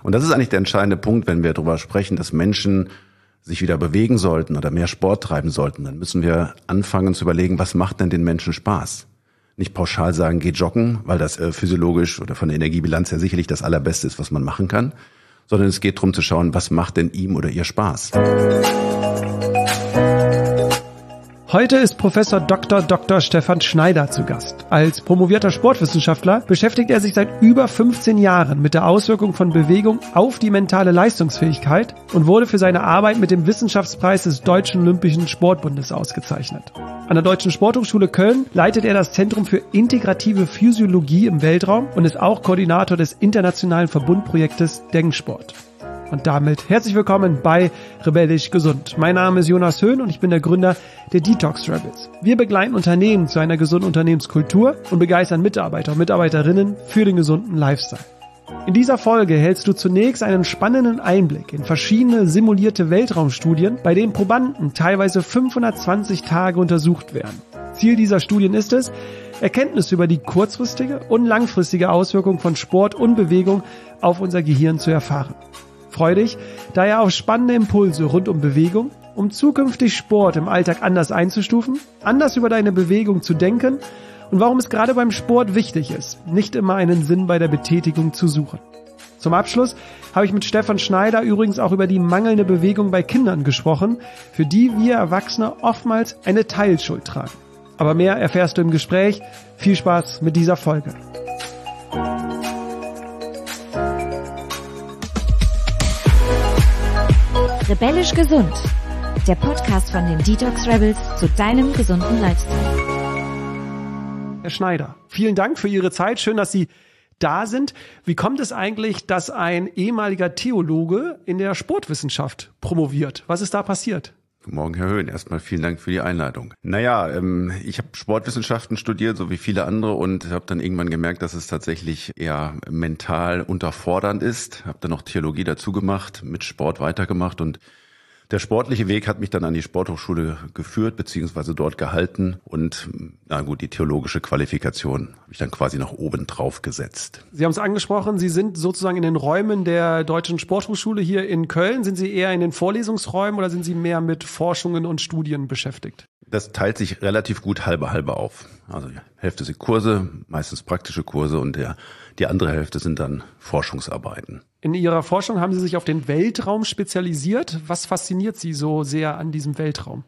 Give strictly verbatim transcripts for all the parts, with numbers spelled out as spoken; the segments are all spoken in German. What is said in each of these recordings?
Und das ist eigentlich der entscheidende Punkt, wenn wir darüber sprechen, dass Menschen sich wieder bewegen sollten oder mehr Sport treiben sollten. Dann müssen wir anfangen zu überlegen, was macht denn den Menschen Spaß? Nicht pauschal sagen, geh joggen, weil das äh, physiologisch oder von der Energiebilanz her sicherlich das Allerbeste ist, was man machen kann, sondern es geht darum zu schauen, was macht denn ihm oder ihr Spaß? Heute ist Professor Doktor Doktor Stefan Schneider zu Gast. Als promovierter Sportwissenschaftler beschäftigt er sich seit über fünfzehn Jahren mit der Auswirkung von Bewegung auf die mentale Leistungsfähigkeit und wurde für seine Arbeit mit dem Wissenschaftspreis des Deutschen Olympischen Sportbundes ausgezeichnet. An der Deutschen Sporthochschule Köln leitet er das Zentrum für integrative Physiologie im Weltraum und ist auch Koordinator des internationalen Verbundprojektes Denksport. Und damit herzlich willkommen bei Rebellisch Gesund. Mein Name ist Jonas Höhn und ich bin der Gründer der Detox Rebels. Wir begleiten Unternehmen zu einer gesunden Unternehmenskultur und begeistern Mitarbeiter und Mitarbeiterinnen für den gesunden Lifestyle. In dieser Folge hältst du zunächst einen spannenden Einblick in verschiedene simulierte Weltraumstudien, bei denen Probanden teilweise fünfhundertzwanzig Tage untersucht werden. Ziel dieser Studien ist es, Erkenntnisse über die kurzfristige und langfristige Auswirkung von Sport und Bewegung auf unser Gehirn zu erfahren. Freu dich daher auf spannende Impulse rund um Bewegung, um zukünftig Sport im Alltag anders einzustufen, anders über deine Bewegung zu denken und warum es gerade beim Sport wichtig ist, nicht immer einen Sinn bei der Betätigung zu suchen. Zum Abschluss habe ich mit Stefan Schneider übrigens auch über die mangelnde Bewegung bei Kindern gesprochen, für die wir Erwachsene oftmals eine Teilschuld tragen. Aber mehr erfährst du im Gespräch. Viel Spaß mit dieser Folge. Rebellisch Gesund, der Podcast von den Detox Rebels zu deinem gesunden Lifestyle. Herr Schneider, vielen Dank für Ihre Zeit. Schön, dass Sie da sind. Wie kommt es eigentlich, dass ein ehemaliger Theologe in der Sportwissenschaft promoviert? Was ist da passiert? Guten Morgen, Herr Höhn. Erstmal vielen Dank für die Einladung. Naja, ähm, ich habe Sportwissenschaften studiert, so wie viele andere, und habe dann irgendwann gemerkt, dass es tatsächlich eher mental unterfordernd ist. Habe dann noch Theologie dazu gemacht, mit Sport weitergemacht, und der sportliche Weg hat mich dann an die Sporthochschule geführt, beziehungsweise dort gehalten, und na gut, die theologische Qualifikation habe ich dann quasi noch oben drauf gesetzt. Sie haben es angesprochen, Sie sind sozusagen in den Räumen der Deutschen Sporthochschule hier in Köln. Sind Sie eher in den Vorlesungsräumen oder sind Sie mehr mit Forschungen und Studien beschäftigt? Das teilt sich relativ gut halbe halbe auf. Also die Hälfte sind Kurse, meistens praktische Kurse, und der, die andere Hälfte sind dann Forschungsarbeiten. In Ihrer Forschung haben Sie sich auf den Weltraum spezialisiert. Was fasziniert Sie so sehr an diesem Weltraum?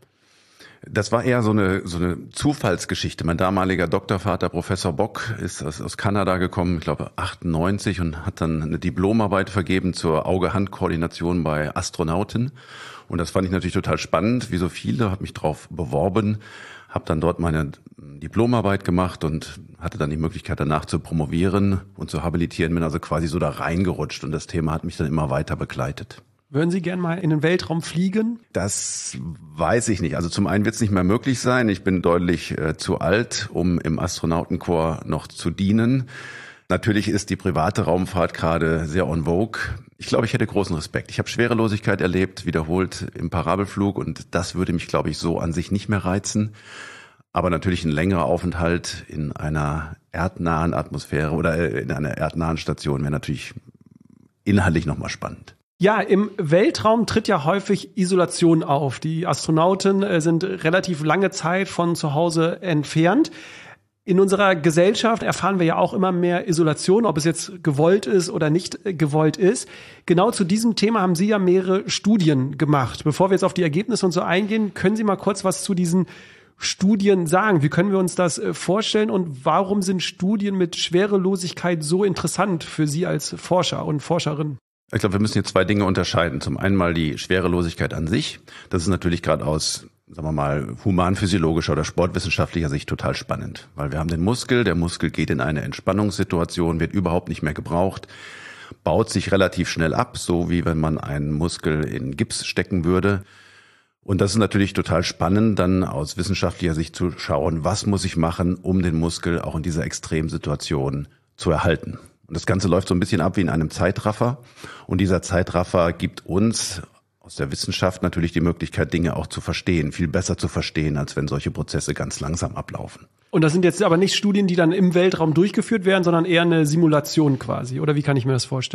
Das war eher so eine so eine Zufallsgeschichte. Mein damaliger Doktorvater, Professor Bock, ist aus, aus Kanada gekommen, ich glaube achtundneunzig, und hat dann eine Diplomarbeit vergeben zur Auge-Hand-Koordination bei Astronauten. Und das fand ich natürlich total spannend, wie so viele, habe mich drauf beworben, habe dann dort meine Diplomarbeit gemacht und hatte dann die Möglichkeit, danach zu promovieren und zu habilitieren, bin also quasi so da reingerutscht, und das Thema hat mich dann immer weiter begleitet. Würden Sie gern mal in den Weltraum fliegen? Das weiß ich nicht. Also zum einen wird es nicht mehr möglich sein. Ich bin deutlich äh, zu alt, um im Astronautenkorps noch zu dienen. Natürlich ist die private Raumfahrt gerade sehr en vogue. Ich glaube, ich hätte großen Respekt. Ich habe Schwerelosigkeit erlebt, wiederholt im Parabelflug, und das würde mich, glaube ich, so an sich nicht mehr reizen. Aber natürlich ein längerer Aufenthalt in einer erdnahen Atmosphäre oder in einer erdnahen Station wäre natürlich inhaltlich nochmal spannend. Ja, im Weltraum tritt ja häufig Isolation auf. Die Astronauten äh, sind relativ lange Zeit von zu Hause entfernt. In unserer Gesellschaft erfahren wir ja auch immer mehr Isolation, ob es jetzt gewollt ist oder nicht gewollt ist. Genau zu diesem Thema haben Sie ja mehrere Studien gemacht. Bevor wir jetzt auf die Ergebnisse und so eingehen, können Sie mal kurz was zu diesen Studien sagen? Wie können wir uns das vorstellen, und warum sind Studien mit Schwerelosigkeit so interessant für Sie als Forscher und Forscherin? Ich glaube, wir müssen hier zwei Dinge unterscheiden. Zum einen mal die Schwerelosigkeit an sich. Das ist natürlich gerade aus, sagen wir mal, humanphysiologischer oder sportwissenschaftlicher Sicht total spannend. Weil wir haben den Muskel, der Muskel geht in eine Entspannungssituation, wird überhaupt nicht mehr gebraucht, baut sich relativ schnell ab, so wie wenn man einen Muskel in Gips stecken würde. Und das ist natürlich total spannend, dann aus wissenschaftlicher Sicht zu schauen, was muss ich machen, um den Muskel auch in dieser Extremsituation zu erhalten. Und das Ganze läuft so ein bisschen ab wie in einem Zeitraffer. Und dieser Zeitraffer gibt uns aus der Wissenschaft natürlich die Möglichkeit, Dinge auch zu verstehen, viel besser zu verstehen, als wenn solche Prozesse ganz langsam ablaufen. Und das sind jetzt aber nicht Studien, die dann im Weltraum durchgeführt werden, sondern eher eine Simulation quasi. Oder wie kann ich mir das vorstellen?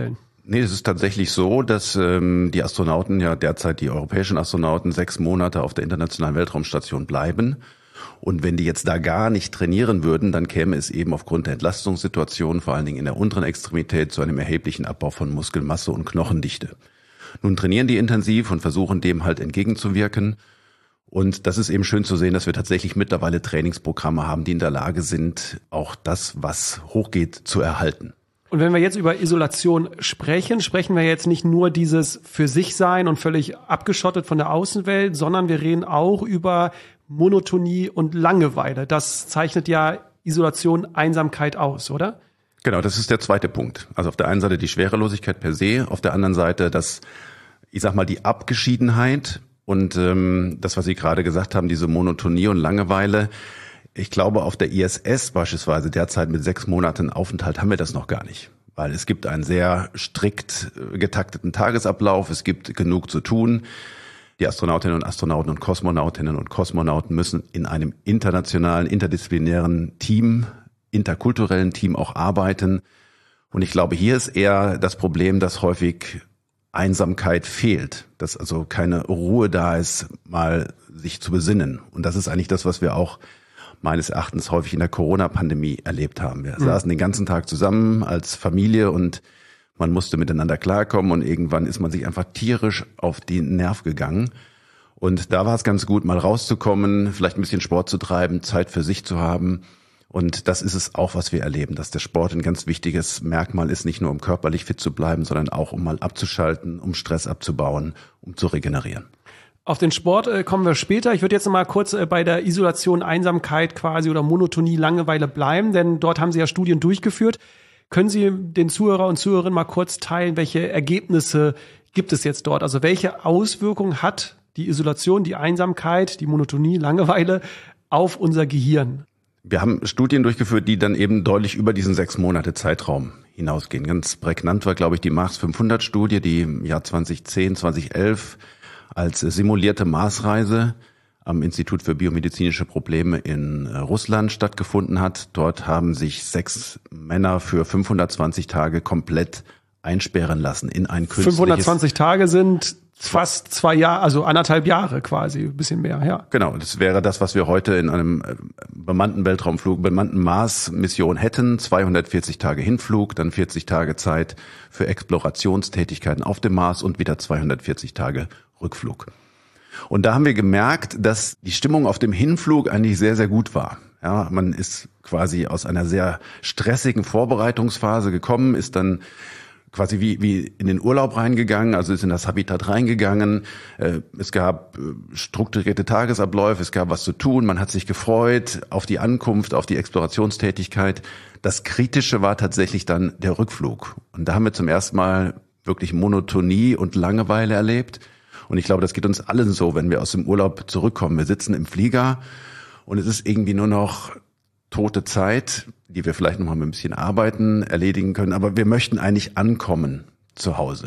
Nee, es ist tatsächlich so, dass ähm, die Astronauten, ja derzeit die europäischen Astronauten, sechs Monate auf der Internationalen Weltraumstation bleiben. Und wenn die jetzt da gar nicht trainieren würden, dann käme es eben aufgrund der Entlastungssituation, vor allen Dingen in der unteren Extremität, zu einem erheblichen Abbau von Muskelmasse und Knochendichte. Nun trainieren die intensiv und versuchen dem halt entgegenzuwirken. Und das ist eben schön zu sehen, dass wir tatsächlich mittlerweile Trainingsprogramme haben, die in der Lage sind, auch das, was hochgeht, zu erhalten. Und wenn wir jetzt über Isolation sprechen, sprechen wir jetzt nicht nur dieses für sich sein und völlig abgeschottet von der Außenwelt, sondern wir reden auch über Monotonie und Langeweile. Das zeichnet ja Isolation, Einsamkeit aus, oder? Genau, das ist der zweite Punkt. Also auf der einen Seite die Schwerelosigkeit per se, auf der anderen Seite das, ich sag mal, die Abgeschiedenheit und ähm, das, was Sie gerade gesagt haben, diese Monotonie und Langeweile. Ich glaube, auf der I S S beispielsweise derzeit mit sechs Monaten Aufenthalt haben wir das noch gar nicht. Weil es gibt einen sehr strikt getakteten Tagesablauf, es gibt genug zu tun. Die Astronautinnen und Astronauten und Kosmonautinnen und Kosmonauten müssen in einem internationalen, interdisziplinären Team, interkulturellen Team auch arbeiten. Und ich glaube, hier ist eher das Problem, dass häufig Einsamkeit fehlt, dass also keine Ruhe da ist, mal sich zu besinnen. Und das ist eigentlich das, was wir auch meines Erachtens häufig in der Corona-Pandemie erlebt haben. Wir mhm. saßen den ganzen Tag zusammen als Familie und man musste miteinander klarkommen und irgendwann ist man sich einfach tierisch auf den Nerv gegangen. Und da war es ganz gut, mal rauszukommen, vielleicht ein bisschen Sport zu treiben, Zeit für sich zu haben. Und das ist es auch, was wir erleben, dass der Sport ein ganz wichtiges Merkmal ist, nicht nur um körperlich fit zu bleiben, sondern auch um mal abzuschalten, um Stress abzubauen, um zu regenerieren. Auf den Sport äh, kommen wir später. Ich würde jetzt noch mal kurz äh, bei der Isolation, Einsamkeit quasi oder Monotonie, Langeweile bleiben, denn dort haben Sie ja Studien durchgeführt. Können Sie den Zuhörer und Zuhörerinnen mal kurz teilen, welche Ergebnisse gibt es jetzt dort? Also welche Auswirkungen hat die Isolation, die Einsamkeit, die Monotonie, Langeweile auf unser Gehirn? Wir haben Studien durchgeführt, die dann eben deutlich über diesen sechs Monate Zeitraum hinausgehen. Ganz prägnant war, glaube ich, die Mars fünfhundert Studie, die im Jahr zwanzig zehn, zwanzig elf als simulierte Marsreise am Institut für biomedizinische Probleme in Russland stattgefunden hat. Dort haben sich sechs Männer für fünfhundertzwanzig Tage komplett einsperren lassen in ein künstliches... fünfhundertzwanzig Tage sind fast zwei Jahre, also anderthalb Jahre quasi, ein bisschen mehr, ja. Genau, das wäre das, was wir heute in einem bemannten Weltraumflug, bemannten Mars-Mission hätten. zweihundertvierzig Tage Hinflug, dann vierzig Tage Zeit für Explorationstätigkeiten auf dem Mars und wieder zweihundertvierzig Tage Rückflug. Und da haben wir gemerkt, dass die Stimmung auf dem Hinflug eigentlich sehr, sehr gut war. Ja, man ist quasi aus einer sehr stressigen Vorbereitungsphase gekommen, ist dann quasi wie, wie in den Urlaub reingegangen, also ist in das Habitat reingegangen. Es gab strukturierte Tagesabläufe, es gab was zu tun, man hat sich gefreut auf die Ankunft, auf die Explorationstätigkeit. Das Kritische war tatsächlich dann der Rückflug. Und da haben wir zum ersten Mal wirklich Monotonie und Langeweile erlebt. Und ich glaube, das geht uns allen so, wenn wir aus dem Urlaub zurückkommen. Wir sitzen im Flieger und es ist irgendwie nur noch tote Zeit, die wir vielleicht noch mal mit ein bisschen Arbeiten erledigen können. Aber wir möchten eigentlich ankommen zu Hause.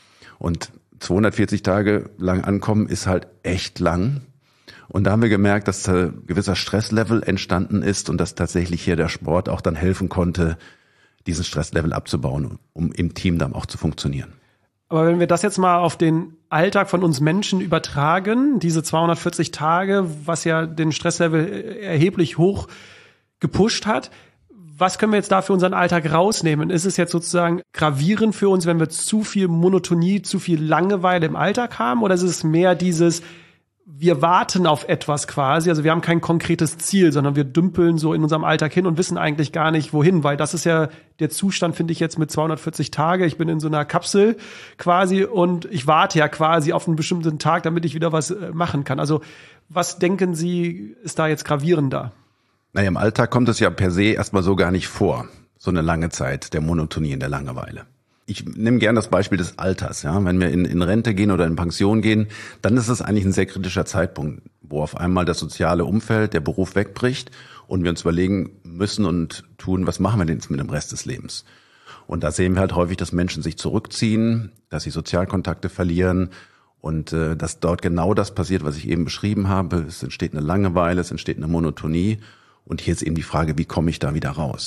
Und zweihundertvierzig Tage lang ankommen ist halt echt lang. Und da haben wir gemerkt, dass ein gewisser Stresslevel entstanden ist und dass tatsächlich hier der Sport auch dann helfen konnte, diesen Stresslevel abzubauen, um im Team dann auch zu funktionieren. Aber wenn wir das jetzt mal auf den Alltag von uns Menschen übertragen, diese zweihundertvierzig Tage, was ja den Stresslevel erheblich hoch gepusht hat, was können wir jetzt da für unseren Alltag rausnehmen? Ist es jetzt sozusagen gravierend für uns, wenn wir zu viel Monotonie, zu viel Langeweile im Alltag haben? Oder ist es mehr dieses, wir warten auf etwas quasi, also wir haben kein konkretes Ziel, sondern wir dümpeln so in unserem Alltag hin und wissen eigentlich gar nicht, wohin, weil das ist ja der Zustand, finde ich jetzt mit zweihundertvierzig Tage. Ich bin in so einer Kapsel quasi und ich warte ja quasi auf einen bestimmten Tag, damit ich wieder was machen kann. Also was denken Sie, ist da jetzt gravierender? Naja, im Alltag kommt es ja per se erstmal so gar nicht vor, so eine lange Zeit der Monotonie und der Langeweile. Ich nehme gern das Beispiel des Alters. Ja, wenn wir in, in Rente gehen oder in Pension gehen, dann ist es eigentlich ein sehr kritischer Zeitpunkt, wo auf einmal das soziale Umfeld, der Beruf wegbricht und wir uns überlegen müssen und tun, was machen wir denn jetzt mit dem Rest des Lebens? Und da sehen wir halt häufig, dass Menschen sich zurückziehen, dass sie Sozialkontakte verlieren und äh, dass dort genau das passiert, was ich eben beschrieben habe. Es entsteht eine Langeweile, es entsteht eine Monotonie und hier ist eben die Frage, wie komme ich da wieder raus?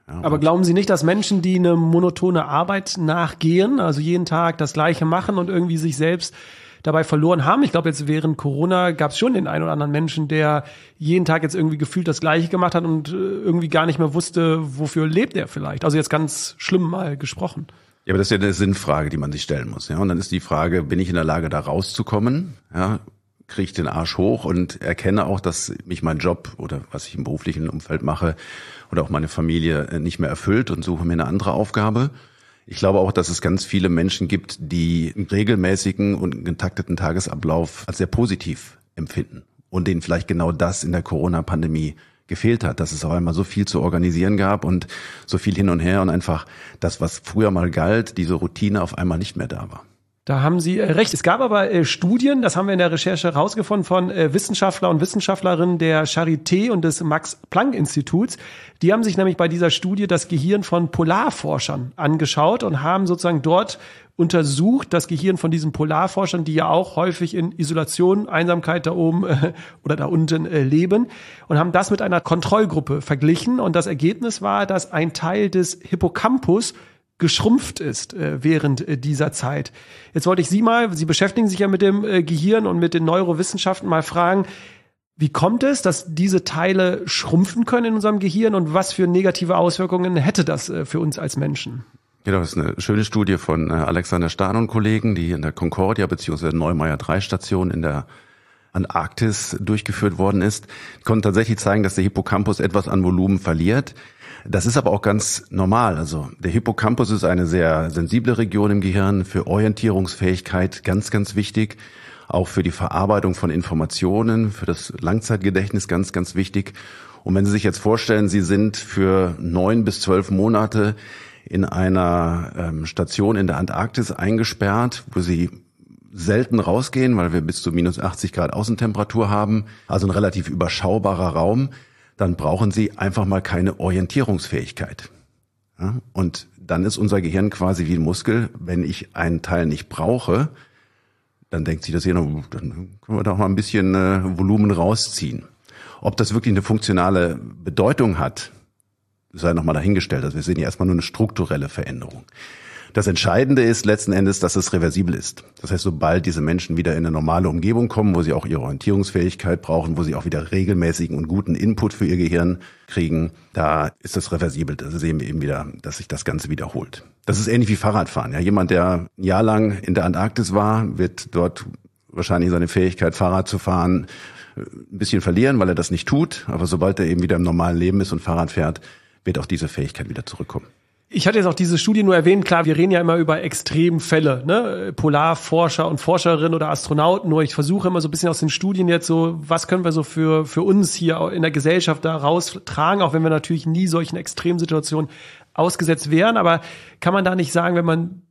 Ja, aber glauben Sie nicht, dass Menschen, die eine monotone Arbeit nachgehen, also jeden Tag das Gleiche machen und irgendwie sich selbst dabei verloren haben? Ich glaube, jetzt während Corona gab es schon den einen oder anderen Menschen, der jeden Tag jetzt irgendwie gefühlt das Gleiche gemacht hat und irgendwie gar nicht mehr wusste, wofür lebt er vielleicht. Also jetzt ganz schlimm mal gesprochen. Ja, aber das ist ja eine Sinnfrage, die man sich stellen muss. Ja, und dann ist die Frage, bin ich in der Lage, da rauszukommen? Ja, kriege ich den Arsch hoch und erkenne auch, dass mich mein Job oder was ich im beruflichen Umfeld mache oder auch meine Familie nicht mehr erfüllt und suche mir eine andere Aufgabe. Ich glaube auch, dass es ganz viele Menschen gibt, die einen regelmäßigen und getakteten Tagesablauf als sehr positiv empfinden und denen vielleicht genau das in der Corona-Pandemie gefehlt hat, dass es auf einmal so viel zu organisieren gab und so viel hin und her und einfach das, was früher mal galt, diese Routine auf einmal nicht mehr da war. Da haben Sie recht. Es gab aber äh, Studien, das haben wir in der Recherche rausgefunden, von äh, Wissenschaftler und Wissenschaftlerinnen der Charité und des Max-Planck-Instituts. Die haben sich nämlich bei dieser Studie das Gehirn von Polarforschern angeschaut und haben sozusagen dort untersucht, das Gehirn von diesen Polarforschern, die ja auch häufig in Isolation, Einsamkeit da oben äh, oder da unten äh, leben, und haben das mit einer Kontrollgruppe verglichen. Und das Ergebnis war, dass ein Teil des Hippocampus geschrumpft ist äh, während äh, dieser Zeit. Jetzt wollte ich Sie mal, Sie beschäftigen sich ja mit dem äh, Gehirn und mit den Neurowissenschaften, mal fragen, wie kommt es, dass diese Teile schrumpfen können in unserem Gehirn und was für negative Auswirkungen hätte das äh, für uns als Menschen? Genau, das ist eine schöne Studie von äh, Alexander Stahn und Kollegen, die in der Concordia bzw. Neumeier drei Station in der Antarktis durchgeführt worden ist. Die konnten tatsächlich zeigen, dass der Hippocampus etwas an Volumen verliert. Das ist aber auch ganz normal. Also der Hippocampus ist eine sehr sensible Region im Gehirn, für Orientierungsfähigkeit ganz, ganz wichtig. Auch für die Verarbeitung von Informationen, für das Langzeitgedächtnis ganz, ganz wichtig. Und wenn Sie sich jetzt vorstellen, Sie sind für neun bis zwölf Monate in einer ähm, Station in der Antarktis eingesperrt, wo Sie selten rausgehen, weil wir bis zu minus achtzig Grad Außentemperatur haben, also ein relativ überschaubarer Raum, dann brauchen Sie einfach mal keine Orientierungsfähigkeit. Ja, und dann ist unser Gehirn quasi wie ein Muskel. Wenn ich einen Teil nicht brauche, dann denkt sich das Gehirn, dann können wir doch mal ein bisschen äh, Volumen rausziehen. Ob das wirklich eine funktionale Bedeutung hat, sei nochmal dahingestellt. Also wir sehen ja erstmal nur eine strukturelle Veränderung. Das Entscheidende ist letzten Endes, dass es reversibel ist. Das heißt, sobald diese Menschen wieder in eine normale Umgebung kommen, wo sie auch ihre Orientierungsfähigkeit brauchen, wo sie auch wieder regelmäßigen und guten Input für ihr Gehirn kriegen, da ist das reversibel. Da sehen wir eben wieder, dass sich das Ganze wiederholt. Das ist ähnlich wie Fahrradfahren. Ja, jemand, der ein Jahr lang in der Antarktis war, wird dort wahrscheinlich seine Fähigkeit, Fahrrad zu fahren, ein bisschen verlieren, weil er das nicht tut. Aber sobald er eben wieder im normalen Leben ist und Fahrrad fährt, wird auch diese Fähigkeit wieder zurückkommen. Ich hatte jetzt auch diese Studie nur erwähnt, klar, wir reden ja immer über Extremfälle, ne? Polarforscher und Forscherinnen oder Astronauten, nur ich versuche immer so ein bisschen aus den Studien jetzt so, was können wir so für für uns hier in der Gesellschaft da raustragen, auch wenn wir natürlich nie solchen Extremsituationen ausgesetzt wären, aber kann man da nicht sagen, wenn man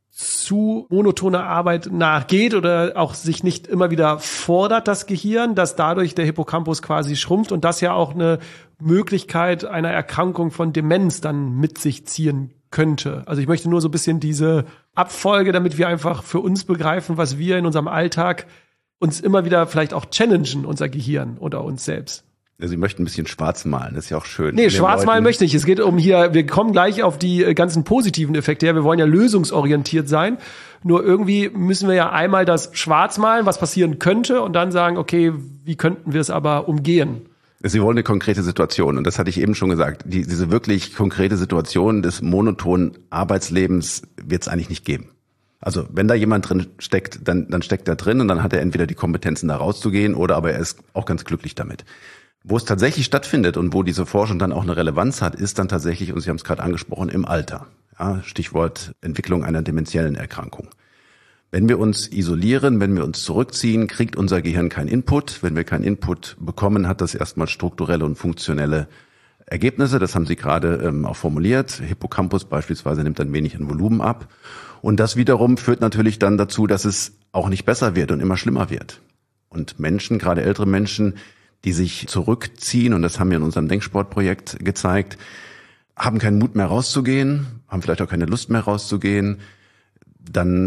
zu monotoner Arbeit nachgeht oder auch sich nicht immer wieder fordert, das Gehirn, dass dadurch der Hippocampus quasi schrumpft und das ja auch eine Möglichkeit einer Erkrankung von Demenz dann mit sich ziehen könnte. Also ich möchte nur so ein bisschen diese Abfolge, damit wir einfach für uns begreifen, was wir in unserem Alltag uns immer wieder vielleicht auch challengen, unser Gehirn oder uns selbst. Sie möchten ein bisschen schwarz malen, das ist ja auch schön. Nee, schwarz malen möchte ich. Es geht um hier, wir kommen gleich auf die ganzen positiven Effekte her. Wir wollen ja lösungsorientiert sein. Nur irgendwie müssen wir ja einmal das schwarz malen, was passieren könnte, und dann sagen, okay, wie könnten wir es aber umgehen? Sie wollen eine konkrete Situation, und das hatte ich eben schon gesagt. Die, diese wirklich konkrete Situation des monotonen Arbeitslebens wird es eigentlich nicht geben. Also wenn da jemand drin steckt, dann, dann steckt er drin und dann hat er entweder die Kompetenzen, da rauszugehen, oder aber er ist auch ganz glücklich damit. Wo es tatsächlich stattfindet und wo diese Forschung dann auch eine Relevanz hat, ist dann tatsächlich, und Sie haben es gerade angesprochen, im Alter. Ja, Stichwort Entwicklung einer dementiellen Erkrankung. Wenn wir uns isolieren, wenn wir uns zurückziehen, kriegt unser Gehirn keinen Input. Wenn wir keinen Input bekommen, hat das erstmal strukturelle und funktionelle Ergebnisse. Das haben Sie gerade ähm, auch formuliert. Hippocampus beispielsweise nimmt ein wenig an Volumen ab. Und das wiederum führt natürlich dann dazu, dass es auch nicht besser wird und immer schlimmer wird. Und Menschen, gerade ältere Menschen, die sich zurückziehen, und das haben wir in unserem Denksportprojekt gezeigt, haben keinen Mut mehr rauszugehen, haben vielleicht auch keine Lust mehr rauszugehen, dann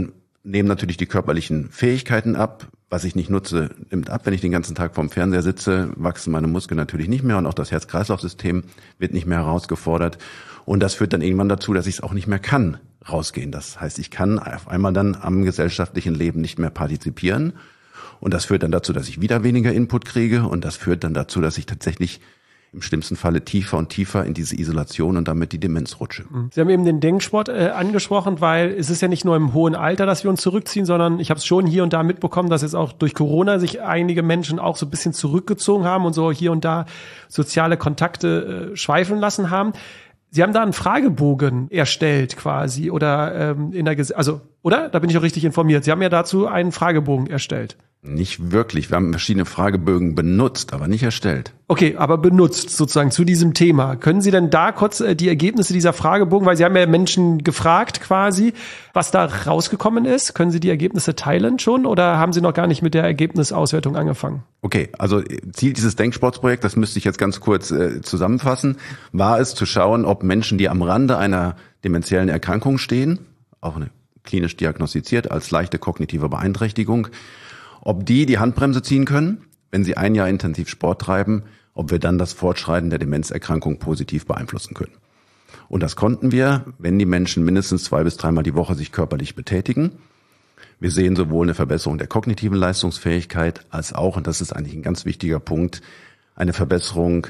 nehmen natürlich die körperlichen Fähigkeiten ab. Was ich nicht nutze, nimmt ab. Wenn ich den ganzen Tag vorm Fernseher sitze, wachsen meine Muskeln natürlich nicht mehr und auch das Herz-Kreislauf-System wird nicht mehr herausgefordert. Und das führt dann irgendwann dazu, dass ich es auch nicht mehr kann, rausgehen. Das heißt, ich kann auf einmal dann am gesellschaftlichen Leben nicht mehr partizipieren. Und das führt dann dazu, dass ich wieder weniger Input kriege. Und das führt dann dazu, dass ich tatsächlich im schlimmsten Falle tiefer und tiefer in diese Isolation und damit die Demenz rutsche. Sie haben eben den Denksport äh, angesprochen, weil es ist ja nicht nur im hohen Alter, dass wir uns zurückziehen, sondern ich habe es schon hier und da mitbekommen, dass jetzt auch durch Corona sich einige Menschen auch so ein bisschen zurückgezogen haben und so hier und da soziale Kontakte äh, schweifen lassen haben. Sie haben da einen Fragebogen erstellt quasi oder ähm, in der Ges- also oder? Da bin ich auch richtig informiert. Sie haben ja dazu einen Fragebogen erstellt. Nicht wirklich. Wir haben verschiedene Fragebögen benutzt, aber nicht erstellt. Okay, aber benutzt sozusagen zu diesem Thema. Können Sie denn da kurz äh, die Ergebnisse dieser Fragebogen, weil Sie haben ja Menschen gefragt quasi, was da rausgekommen ist. Können Sie die Ergebnisse teilen schon oder haben Sie noch gar nicht mit der Ergebnisauswertung angefangen? Okay, also Ziel dieses Denksportprojekts, das müsste ich jetzt ganz kurz äh, zusammenfassen, war es zu schauen, ob Menschen, die am Rande einer dementiellen Erkrankung stehen, auch eine klinisch diagnostiziert als leichte kognitive Beeinträchtigung, ob die die Handbremse ziehen können, wenn sie ein Jahr intensiv Sport treiben, ob wir dann das Fortschreiten der Demenzerkrankung positiv beeinflussen können. Und das konnten wir, wenn die Menschen mindestens zwei bis dreimal die Woche sich körperlich betätigen. Wir sehen sowohl eine Verbesserung der kognitiven Leistungsfähigkeit als auch, und das ist eigentlich ein ganz wichtiger Punkt, eine Verbesserung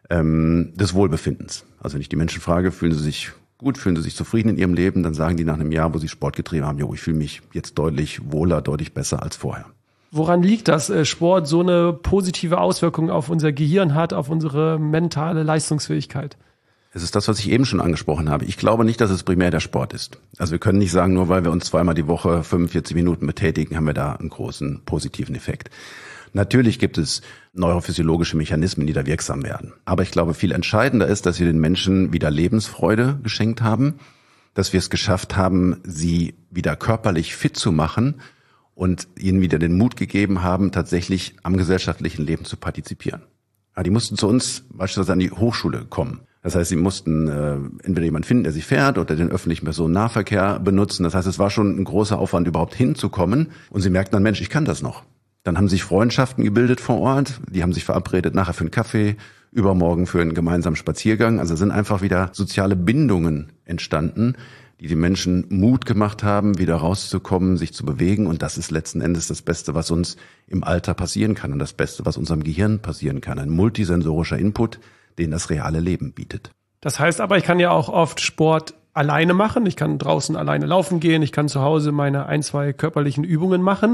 ähm, des Wohlbefindens. Also wenn ich die Menschen frage, fühlen sie sich gut, fühlen sie sich zufrieden in ihrem Leben, dann sagen die nach einem Jahr, wo sie Sport getrieben haben, jo, ich fühle mich jetzt deutlich wohler, deutlich besser als vorher. Woran liegt das, äh, Sport so eine positive Auswirkung auf unser Gehirn hat, auf unsere mentale Leistungsfähigkeit? Es ist das, was ich eben schon angesprochen habe. Ich glaube nicht, dass es primär der Sport ist. Also wir können nicht sagen, nur weil wir uns zweimal die Woche fünfundvierzig Minuten betätigen, haben wir da einen großen positiven Effekt. Natürlich gibt es neurophysiologische Mechanismen, die da wirksam werden. Aber ich glaube, viel entscheidender ist, dass wir den Menschen wieder Lebensfreude geschenkt haben, dass wir es geschafft haben, sie wieder körperlich fit zu machen und ihnen wieder den Mut gegeben haben, tatsächlich am gesellschaftlichen Leben zu partizipieren. Ja, die mussten zu uns beispielsweise an die Hochschule kommen. Das heißt, sie mussten äh, entweder jemanden finden, der sie fährt, oder den öffentlichen Personennahverkehr benutzen. Das heißt, es war schon ein großer Aufwand, überhaupt hinzukommen. Und sie merkten dann, Mensch, ich kann das noch. Dann haben sich Freundschaften gebildet vor Ort. Die haben sich verabredet, nachher für einen Kaffee, übermorgen für einen gemeinsamen Spaziergang. Also sind einfach wieder soziale Bindungen entstanden, die die Menschen Mut gemacht haben, wieder rauszukommen, sich zu bewegen. Und das ist letzten Endes das Beste, was uns im Alter passieren kann und das Beste, was unserem Gehirn passieren kann. Ein multisensorischer Input, den das reale Leben bietet. Das heißt aber, ich kann ja auch oft Sport alleine machen. Ich kann draußen alleine laufen gehen. Ich kann zu Hause meine ein, zwei körperlichen Übungen machen.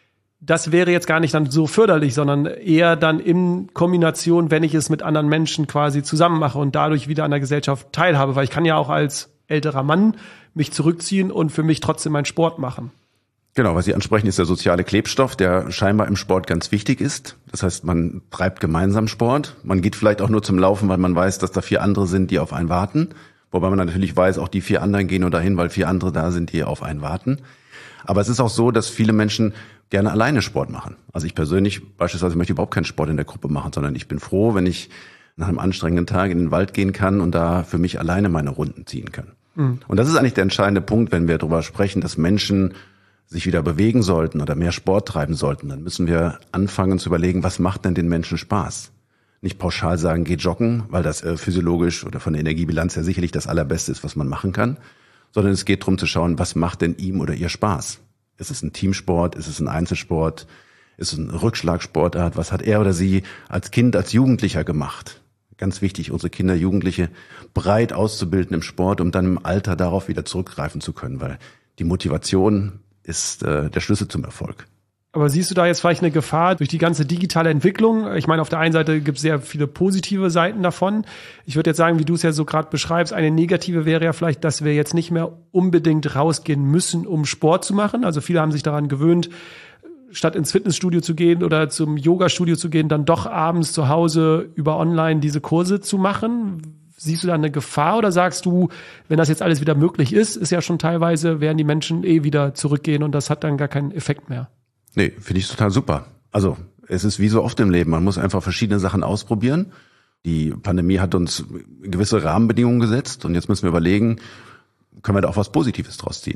Das wäre jetzt gar nicht dann so förderlich, sondern eher dann in Kombination, wenn ich es mit anderen Menschen quasi zusammen mache und dadurch wieder an der Gesellschaft teilhabe. Weil ich kann ja auch als älterer Mann mich zurückziehen und für mich trotzdem meinen Sport machen. Genau, was Sie ansprechen, ist der soziale Klebstoff, der scheinbar im Sport ganz wichtig ist. Das heißt, man treibt gemeinsam Sport. Man geht vielleicht auch nur zum Laufen, weil man weiß, dass da vier andere sind, die auf einen warten. Wobei man natürlich weiß, auch die vier anderen gehen nur dahin, weil vier andere da sind, die auf einen warten. Aber es ist auch so, dass viele Menschen gerne alleine Sport machen. Also ich persönlich beispielsweise möchte überhaupt keinen Sport in der Gruppe machen, sondern ich bin froh, wenn ich nach einem anstrengenden Tag in den Wald gehen kann und da für mich alleine meine Runden ziehen kann. Mhm. Und das ist eigentlich der entscheidende Punkt, wenn wir darüber sprechen, dass Menschen sich wieder bewegen sollten oder mehr Sport treiben sollten. Dann müssen wir anfangen zu überlegen, was macht denn den Menschen Spaß? Nicht pauschal sagen, geh joggen, weil das äh, physiologisch oder von der Energiebilanz her sicherlich das Allerbeste ist, was man machen kann. Sondern es geht darum zu schauen, was macht denn ihm oder ihr Spaß? Ist es ein Teamsport? Ist es ein Einzelsport? Ist es eine Rückschlagsportart? Was hat er oder sie als Kind, als Jugendlicher gemacht? Ganz wichtig, unsere Kinder, Jugendliche breit auszubilden im Sport, um dann im Alter darauf wieder zurückgreifen zu können, weil die Motivation ist äh, der Schlüssel zum Erfolg. Aber siehst du da jetzt vielleicht eine Gefahr durch die ganze digitale Entwicklung? Ich meine, auf der einen Seite gibt es sehr viele positive Seiten davon. Ich würde jetzt sagen, wie du es ja so gerade beschreibst, eine negative wäre ja vielleicht, dass wir jetzt nicht mehr unbedingt rausgehen müssen, um Sport zu machen. Also viele haben sich daran gewöhnt, statt ins Fitnessstudio zu gehen oder zum Yoga-Studio zu gehen, dann doch abends zu Hause über online diese Kurse zu machen. Siehst du da eine Gefahr oder sagst du, wenn das jetzt alles wieder möglich ist, ist ja schon teilweise, werden die Menschen eh wieder zurückgehen und das hat dann gar keinen Effekt mehr? Nee, finde ich total super. Also es ist wie so oft im Leben, man muss einfach verschiedene Sachen ausprobieren. Die Pandemie hat uns gewisse Rahmenbedingungen gesetzt und jetzt müssen wir überlegen, können wir da auch was Positives draus ziehen?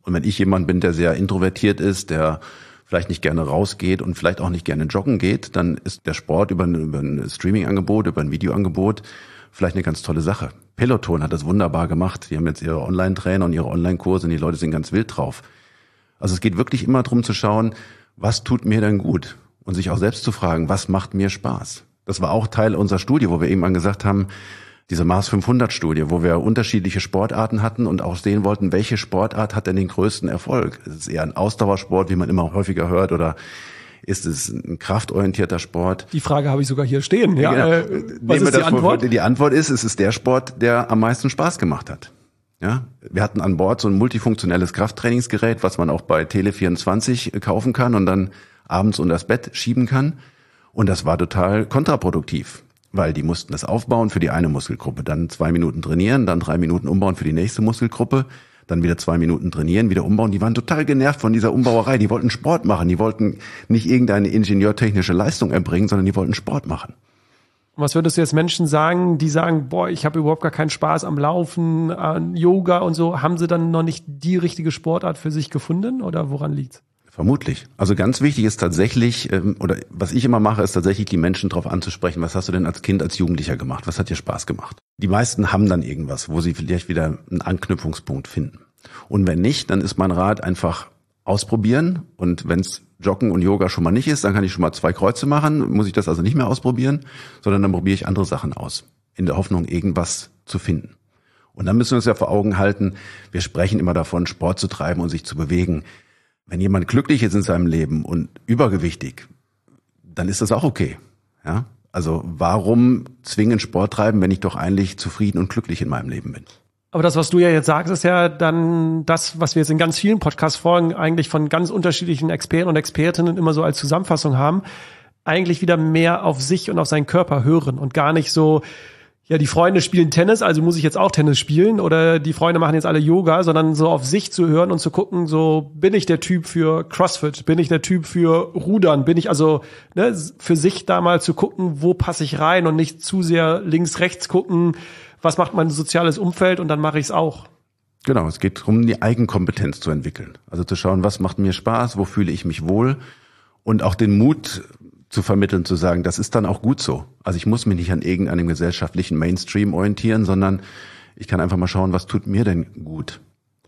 Und wenn ich jemand bin, der sehr introvertiert ist, der vielleicht nicht gerne rausgeht und vielleicht auch nicht gerne joggen geht, dann ist der Sport über ein, über ein Streaming-Angebot, über ein Videoangebot vielleicht eine ganz tolle Sache. Peloton hat das wunderbar gemacht. Die haben jetzt ihre Online-Trainer und ihre Online-Kurse und die Leute sind ganz wild drauf. Also es geht wirklich immer darum zu schauen, was tut mir denn gut? Und sich auch selbst zu fragen, was macht mir Spaß? Das war auch Teil unserer Studie, wo wir eben gesagt haben, diese Mars fünfhundert Studie, wo wir unterschiedliche Sportarten hatten und auch sehen wollten, welche Sportart hat denn den größten Erfolg? Ist es eher ein Ausdauersport, wie man immer häufiger hört, oder ist es ein kraftorientierter Sport? Die Frage habe ich sogar hier stehen. Ja, genau. äh, was ist die Antwort? Vor, die Antwort ist, es ist der Sport, der am meisten Spaß gemacht hat. Ja, wir hatten an Bord so ein multifunktionelles Krafttrainingsgerät, was man auch bei Tele vierundzwanzig kaufen kann und dann abends unter das Bett schieben kann. Und das war total kontraproduktiv, weil die mussten das aufbauen für die eine Muskelgruppe, dann zwei Minuten trainieren, dann drei Minuten umbauen für die nächste Muskelgruppe, dann wieder zwei Minuten trainieren, wieder umbauen. Die waren total genervt von dieser Umbauerei. Die wollten Sport machen. Die wollten nicht irgendeine ingenieurtechnische Leistung erbringen, sondern die wollten Sport machen. Und was würdest du jetzt Menschen sagen, die sagen, boah, ich habe überhaupt gar keinen Spaß am Laufen, an Yoga und so. Haben sie dann noch nicht die richtige Sportart für sich gefunden oder woran liegt's? Vermutlich. Also ganz wichtig ist tatsächlich, oder was ich immer mache, ist tatsächlich die Menschen darauf anzusprechen, was hast du denn als Kind, als Jugendlicher gemacht? Was hat dir Spaß gemacht? Die meisten haben dann irgendwas, wo sie vielleicht wieder einen Anknüpfungspunkt finden. Und wenn nicht, dann ist mein Rat einfach ausprobieren. Und wenn es Joggen und Yoga schon mal nicht ist, dann kann ich schon mal zwei Kreuze machen, muss ich das also nicht mehr ausprobieren, sondern dann probiere ich andere Sachen aus, in der Hoffnung, irgendwas zu finden. Und dann müssen wir uns ja vor Augen halten, wir sprechen immer davon, Sport zu treiben und sich zu bewegen. Wenn jemand glücklich ist in seinem Leben und übergewichtig, dann ist das auch okay. Ja? Also warum zwingen Sport treiben, wenn ich doch eigentlich zufrieden und glücklich in meinem Leben bin? Aber das, was du ja jetzt sagst, ist ja dann das, was wir jetzt in ganz vielen Podcast-Folgen eigentlich von ganz unterschiedlichen Experten und Expertinnen immer so als Zusammenfassung haben, eigentlich wieder mehr auf sich und auf seinen Körper hören und gar nicht so, ja, die Freunde spielen Tennis, also muss ich jetzt auch Tennis spielen, oder die Freunde machen jetzt alle Yoga, sondern so auf sich zu hören und zu gucken, so bin ich der Typ für CrossFit, bin ich der Typ für Rudern, bin ich also ne, für sich da mal zu gucken, wo passe ich rein und nicht zu sehr links, rechts gucken, was macht mein soziales Umfeld und dann mache ich es auch. Genau, es geht darum, die Eigenkompetenz zu entwickeln. Also zu schauen, was macht mir Spaß, wo fühle ich mich wohl und auch den Mut zu vermitteln, zu sagen, das ist dann auch gut so. Also ich muss mich nicht an irgendeinem gesellschaftlichen Mainstream orientieren, sondern ich kann einfach mal schauen, was tut mir denn gut.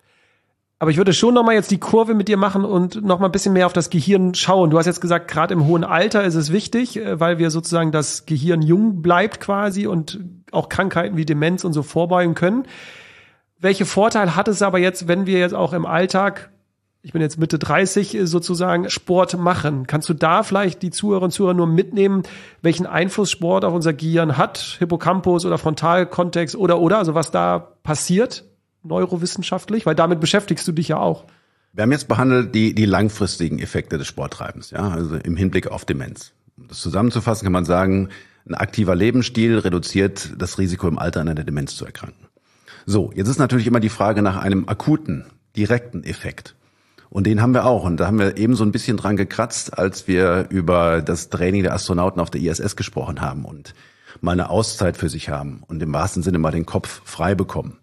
Aber ich würde schon noch mal jetzt die Kurve mit dir machen und noch mal ein bisschen mehr auf das Gehirn schauen. Du hast jetzt gesagt, gerade im hohen Alter ist es wichtig, weil wir sozusagen das Gehirn jung bleibt quasi und auch Krankheiten wie Demenz und so vorbeugen können. Welche Vorteile hat es aber jetzt, wenn wir jetzt auch im Alltag, ich bin jetzt Mitte dreißig, sozusagen Sport machen? Kannst du da vielleicht die Zuhörerinnen und Zuhörer nur mitnehmen, welchen Einfluss Sport auf unser Gehirn hat? Hippocampus oder Frontalkontext oder, oder, also was da passiert? Neurowissenschaftlich, weil damit beschäftigst du dich ja auch. Wir haben jetzt behandelt die, die langfristigen Effekte des Sporttreibens, ja, also im Hinblick auf Demenz. Um das zusammenzufassen, kann man sagen, ein aktiver Lebensstil reduziert das Risiko, im Alter an einer Demenz zu erkranken. So, jetzt ist natürlich immer die Frage nach einem akuten, direkten Effekt. Und den haben wir auch. Und da haben wir eben so ein bisschen dran gekratzt, als wir über das Training der Astronauten auf der I S S gesprochen haben und mal eine Auszeit für sich haben und im wahrsten Sinne mal den Kopf frei bekommen.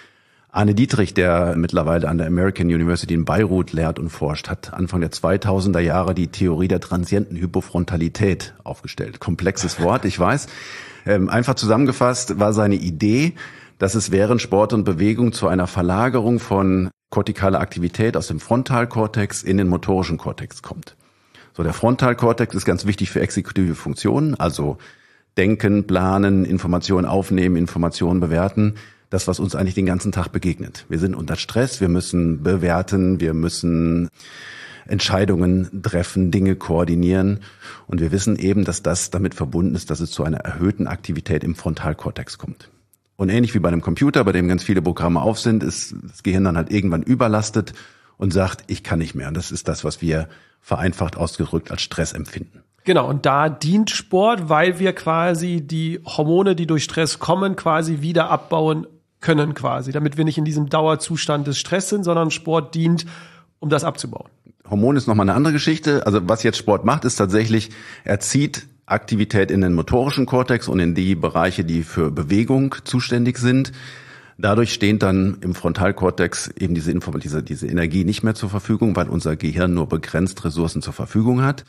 Arne Dietrich, der mittlerweile an der American University in Beirut lehrt und forscht, hat Anfang der zweitausender Jahre die Theorie der transienten Hypofrontalität aufgestellt. Komplexes Wort, ich weiß. Ähm, einfach zusammengefasst war seine Idee, dass es während Sport und Bewegung zu einer Verlagerung von kortikaler Aktivität aus dem Frontalkortex in den motorischen Kortex kommt. So, der Frontalkortex ist ganz wichtig für exekutive Funktionen, also denken, planen, Informationen aufnehmen, Informationen bewerten. Das, was uns eigentlich den ganzen Tag begegnet. Wir sind unter Stress, wir müssen bewerten, wir müssen Entscheidungen treffen, Dinge koordinieren. Und wir wissen eben, dass das damit verbunden ist, dass es zu einer erhöhten Aktivität im Frontalkortex kommt. Und ähnlich wie bei einem Computer, bei dem ganz viele Programme auf sind, ist das Gehirn dann halt irgendwann überlastet und sagt, ich kann nicht mehr. Und das ist das, was wir vereinfacht ausgedrückt als Stress empfinden. Genau, und da dient Sport, weil wir quasi die Hormone, die durch Stress kommen, quasi wieder abbauen können quasi, damit wir nicht in diesem Dauerzustand des Stress sind, sondern Sport dient, um das abzubauen. Hormon ist nochmal eine andere Geschichte. Also was jetzt Sport macht, ist tatsächlich, er zieht Aktivität in den motorischen Kortex und in die Bereiche, die für Bewegung zuständig sind. Dadurch steht dann im Frontalkortex eben diese, Info, diese, diese Energie nicht mehr zur Verfügung, weil unser Gehirn nur begrenzt Ressourcen zur Verfügung hat.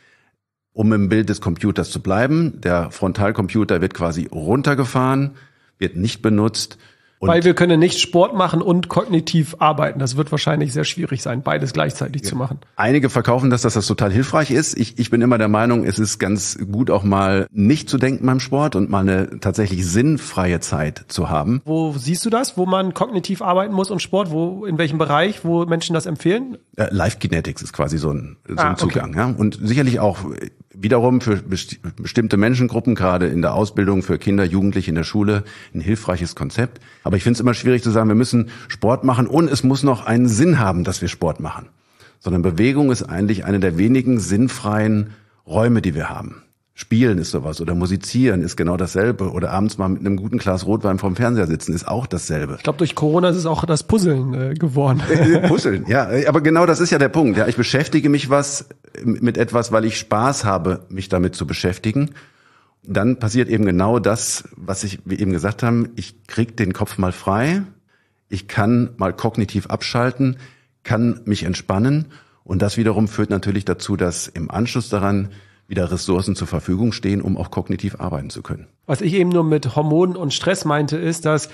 Um im Bild des Computers zu bleiben, der Frontalcomputer wird quasi runtergefahren, wird nicht benutzt. Und weil wir können nicht Sport machen und kognitiv arbeiten. Das wird wahrscheinlich sehr schwierig sein, beides gleichzeitig ja. zu machen. Einige verkaufen das, dass das total hilfreich ist. Ich, ich bin immer der Meinung, es ist ganz gut, auch mal nicht zu denken beim Sport und mal eine tatsächlich sinnfreie Zeit zu haben. Wo siehst du das, wo man kognitiv arbeiten muss und Sport? Wo, in welchem Bereich, wo Menschen das empfehlen? Äh, Life Kinetics ist quasi so ein, so ein ah, Zugang. Okay. Ja? Und sicherlich auch wiederum für besti- bestimmte Menschengruppen, gerade in der Ausbildung, für Kinder, Jugendliche in der Schule, ein hilfreiches Konzept. Aber ich finde es immer schwierig zu sagen, wir müssen Sport machen und es muss noch einen Sinn haben, dass wir Sport machen. Sondern Bewegung ist eigentlich eine der wenigen sinnfreien Räume, die wir haben. Spielen ist sowas oder musizieren ist genau dasselbe oder abends mal mit einem guten Glas Rotwein vorm Fernseher sitzen ist auch dasselbe. Ich glaube, durch Corona ist es auch das Puzzeln äh, geworden. Puzzeln, ja, aber genau das ist ja der Punkt. Ja, ich beschäftige mich was mit etwas, weil ich Spaß habe, mich damit zu beschäftigen. Dann passiert eben genau das, was ich, wie eben gesagt haben, ich krieg den Kopf mal frei, ich kann mal kognitiv abschalten, kann mich entspannen und das wiederum führt natürlich dazu, dass im Anschluss daran wieder Ressourcen zur Verfügung stehen, um auch kognitiv arbeiten zu können. Was ich eben nur mit Hormonen und Stress meinte, ist, dass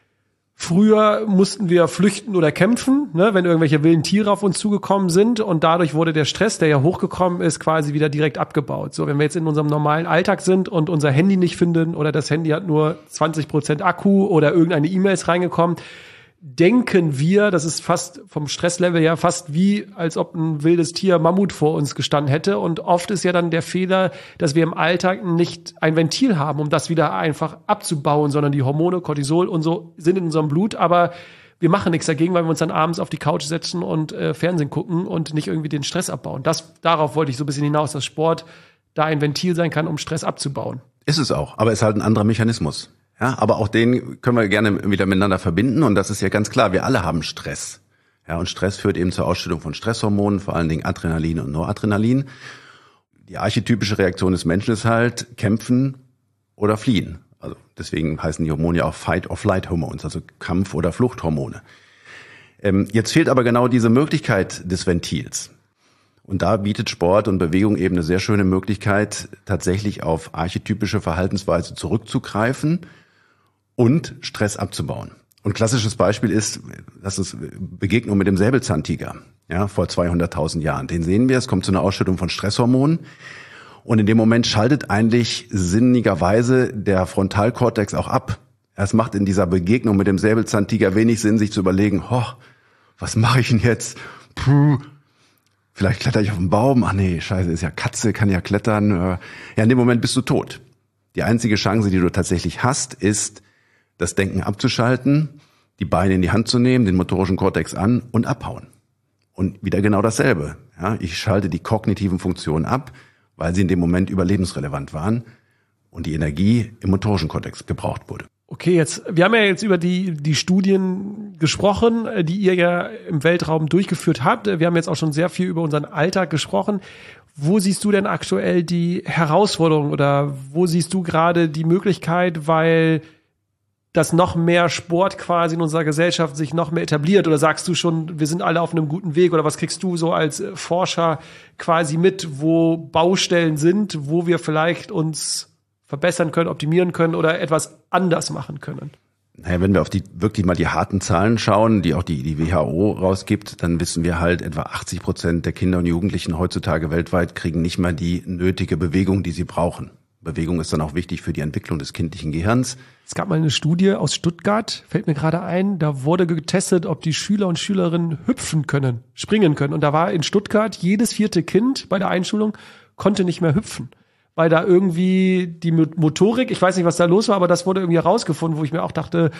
früher mussten wir flüchten oder kämpfen, ne, wenn irgendwelche wilden Tiere auf uns zugekommen sind und dadurch wurde der Stress, der ja hochgekommen ist, quasi wieder direkt abgebaut. So, wenn wir jetzt in unserem normalen Alltag sind und unser Handy nicht finden oder das Handy hat nur zwanzig Prozent Akku oder irgendeine E-Mail ist reingekommen, denken wir, das ist fast vom Stresslevel her fast wie, als ob ein wildes Tier Mammut vor uns gestanden hätte. Und oft ist ja dann der Fehler, dass wir im Alltag nicht ein Ventil haben, um das wieder einfach abzubauen, sondern die Hormone, Cortisol und so sind in unserem Blut, aber wir machen nichts dagegen, weil wir uns dann abends auf die Couch setzen und äh, Fernsehen gucken und nicht irgendwie den Stress abbauen. Das, darauf wollte ich so ein bisschen hinaus, dass Sport da ein Ventil sein kann, um Stress abzubauen. Ist es auch, aber ist halt ein anderer Mechanismus. Ja, aber auch den können wir gerne wieder miteinander verbinden und das ist ja ganz klar, wir alle haben Stress. Ja, und Stress führt eben zur Ausschüttung von Stresshormonen, vor allen Dingen Adrenalin und Noradrenalin. Die archetypische Reaktion des Menschen ist halt kämpfen oder fliehen. Also deswegen heißen die Hormone ja auch Fight-or-Flight-Hormones, also Kampf- oder Fluchthormone. Ähm, jetzt fehlt aber genau diese Möglichkeit des Ventils. Und da bietet Sport und Bewegung eben eine sehr schöne Möglichkeit, tatsächlich auf archetypische Verhaltensweise zurückzugreifen und Stress abzubauen. Und klassisches Beispiel ist, das ist Begegnung mit dem Säbelzahntiger, ja, vor zweihunderttausend Jahren. Den sehen wir, es kommt zu einer Ausschüttung von Stresshormonen. Und in dem Moment schaltet eigentlich sinnigerweise der Frontalkortex auch ab. Es macht in dieser Begegnung mit dem Säbelzahntiger wenig Sinn, sich zu überlegen, ho, was mache ich denn jetzt? Puh, vielleicht kletter ich auf den Baum. Ach nee, scheiße, ist ja Katze, kann ja klettern. Ja, in dem Moment bist du tot. Die einzige Chance, die du tatsächlich hast, ist, das Denken abzuschalten, die Beine in die Hand zu nehmen, den motorischen Kortex an und abhauen. Und wieder genau dasselbe. Ja, ich schalte die kognitiven Funktionen ab, weil sie in dem Moment überlebensrelevant waren und die Energie im motorischen Kortex gebraucht wurde. Okay, jetzt, wir haben ja jetzt über die, die Studien gesprochen, die ihr ja im Weltraum durchgeführt habt. Wir haben jetzt auch schon sehr viel über unseren Alltag gesprochen. Wo siehst du denn aktuell die Herausforderung oder wo siehst du gerade die Möglichkeit, weil dass noch mehr Sport quasi in unserer Gesellschaft sich noch mehr etabliert? Oder sagst du schon, wir sind alle auf einem guten Weg? Oder was kriegst du so als Forscher quasi mit, wo Baustellen sind, wo wir vielleicht uns verbessern können, optimieren können oder etwas anders machen können? Naja, wenn wir auf die wirklich mal die harten Zahlen schauen, die auch die, die W H O rausgibt, dann wissen wir halt, etwa achtzig Prozent der Kinder und Jugendlichen heutzutage weltweit kriegen nicht mal die nötige Bewegung, die sie brauchen. Bewegung ist dann auch wichtig für die Entwicklung des kindlichen Gehirns. Es gab mal eine Studie aus Stuttgart, fällt mir gerade ein, da wurde getestet, ob die Schüler und Schülerinnen hüpfen können, springen können. Und da war in Stuttgart jedes vierte Kind bei der Einschulung konnte nicht mehr hüpfen, weil da irgendwie die Motorik, ich weiß nicht, was da los war, aber das wurde irgendwie herausgefunden, wo ich mir auch dachte,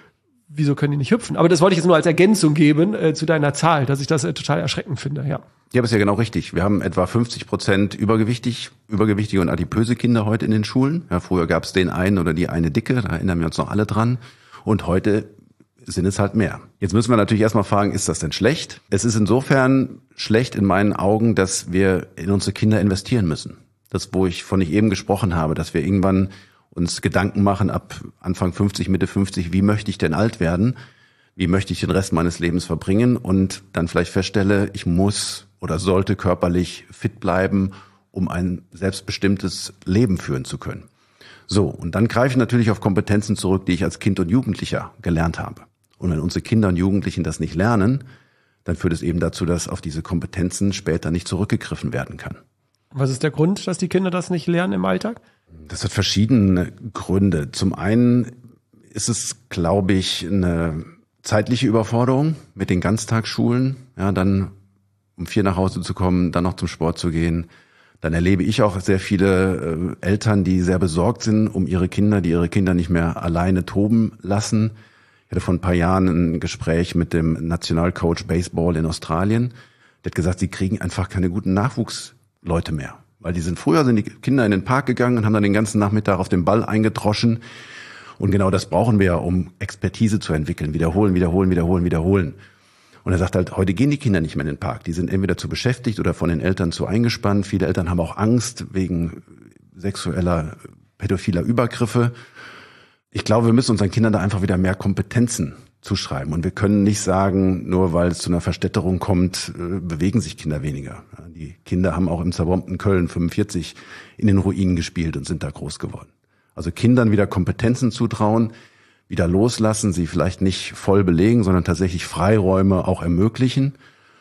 wieso können die nicht hüpfen? Aber das wollte ich jetzt nur als Ergänzung geben äh, zu deiner Zahl, dass ich das äh, total erschreckend finde, ja. Ja, aber ist ja genau richtig. Wir haben etwa fünfzig Prozent übergewichtig, übergewichtige und adipöse Kinder heute in den Schulen. Ja, früher gab es den einen oder die eine Dicke, da erinnern wir uns noch alle dran. Und heute sind es halt mehr. Jetzt müssen wir natürlich erstmal fragen, ist das denn schlecht? Es ist insofern schlecht in meinen Augen, dass wir in unsere Kinder investieren müssen. Das, wo ich von ich eben gesprochen habe, dass wir irgendwann uns Gedanken machen ab Anfang fünfzig, Mitte fünfzig, wie möchte ich denn alt werden? Wie möchte ich den Rest meines Lebens verbringen? Und dann vielleicht feststelle, ich muss oder sollte körperlich fit bleiben, um ein selbstbestimmtes Leben führen zu können. So, und dann greife ich natürlich auf Kompetenzen zurück, die ich als Kind und Jugendlicher gelernt habe. Und wenn unsere Kinder und Jugendlichen das nicht lernen, dann führt es eben dazu, dass auf diese Kompetenzen später nicht zurückgegriffen werden kann. Was ist der Grund, dass die Kinder das nicht lernen im Alltag? Das hat verschiedene Gründe. Zum einen ist es, glaube ich, eine zeitliche Überforderung mit den Ganztagsschulen. Ja, dann um vier nach Hause zu kommen, dann noch zum Sport zu gehen. Dann erlebe ich auch sehr viele äh, Eltern, die sehr besorgt sind um ihre Kinder, die ihre Kinder nicht mehr alleine toben lassen. Ich hatte vor ein paar Jahren ein Gespräch mit dem Nationalcoach Baseball in Australien. Der hat gesagt, sie kriegen einfach keine guten Nachwuchsleute mehr. Weil die sind früher sind die Kinder in den Park gegangen und haben dann den ganzen Nachmittag auf den Ball eingedroschen. Und genau das brauchen wir ja, um Expertise zu entwickeln. Wiederholen, wiederholen, wiederholen, wiederholen. Und er sagt halt, heute gehen die Kinder nicht mehr in den Park. Die sind entweder zu beschäftigt oder von den Eltern zu eingespannt. Viele Eltern haben auch Angst wegen sexueller, pädophiler Übergriffe. Ich glaube, wir müssen unseren Kindern da einfach wieder mehr Kompetenzen zuschreiben. Und wir können nicht sagen, nur weil es zu einer Verstädterung kommt, bewegen sich Kinder weniger. Die Kinder haben auch im zerbombten Köln fünfundvierzig in den Ruinen gespielt und sind da groß geworden. Also Kindern wieder Kompetenzen zutrauen, wieder loslassen, sie vielleicht nicht voll belegen, sondern tatsächlich Freiräume auch ermöglichen.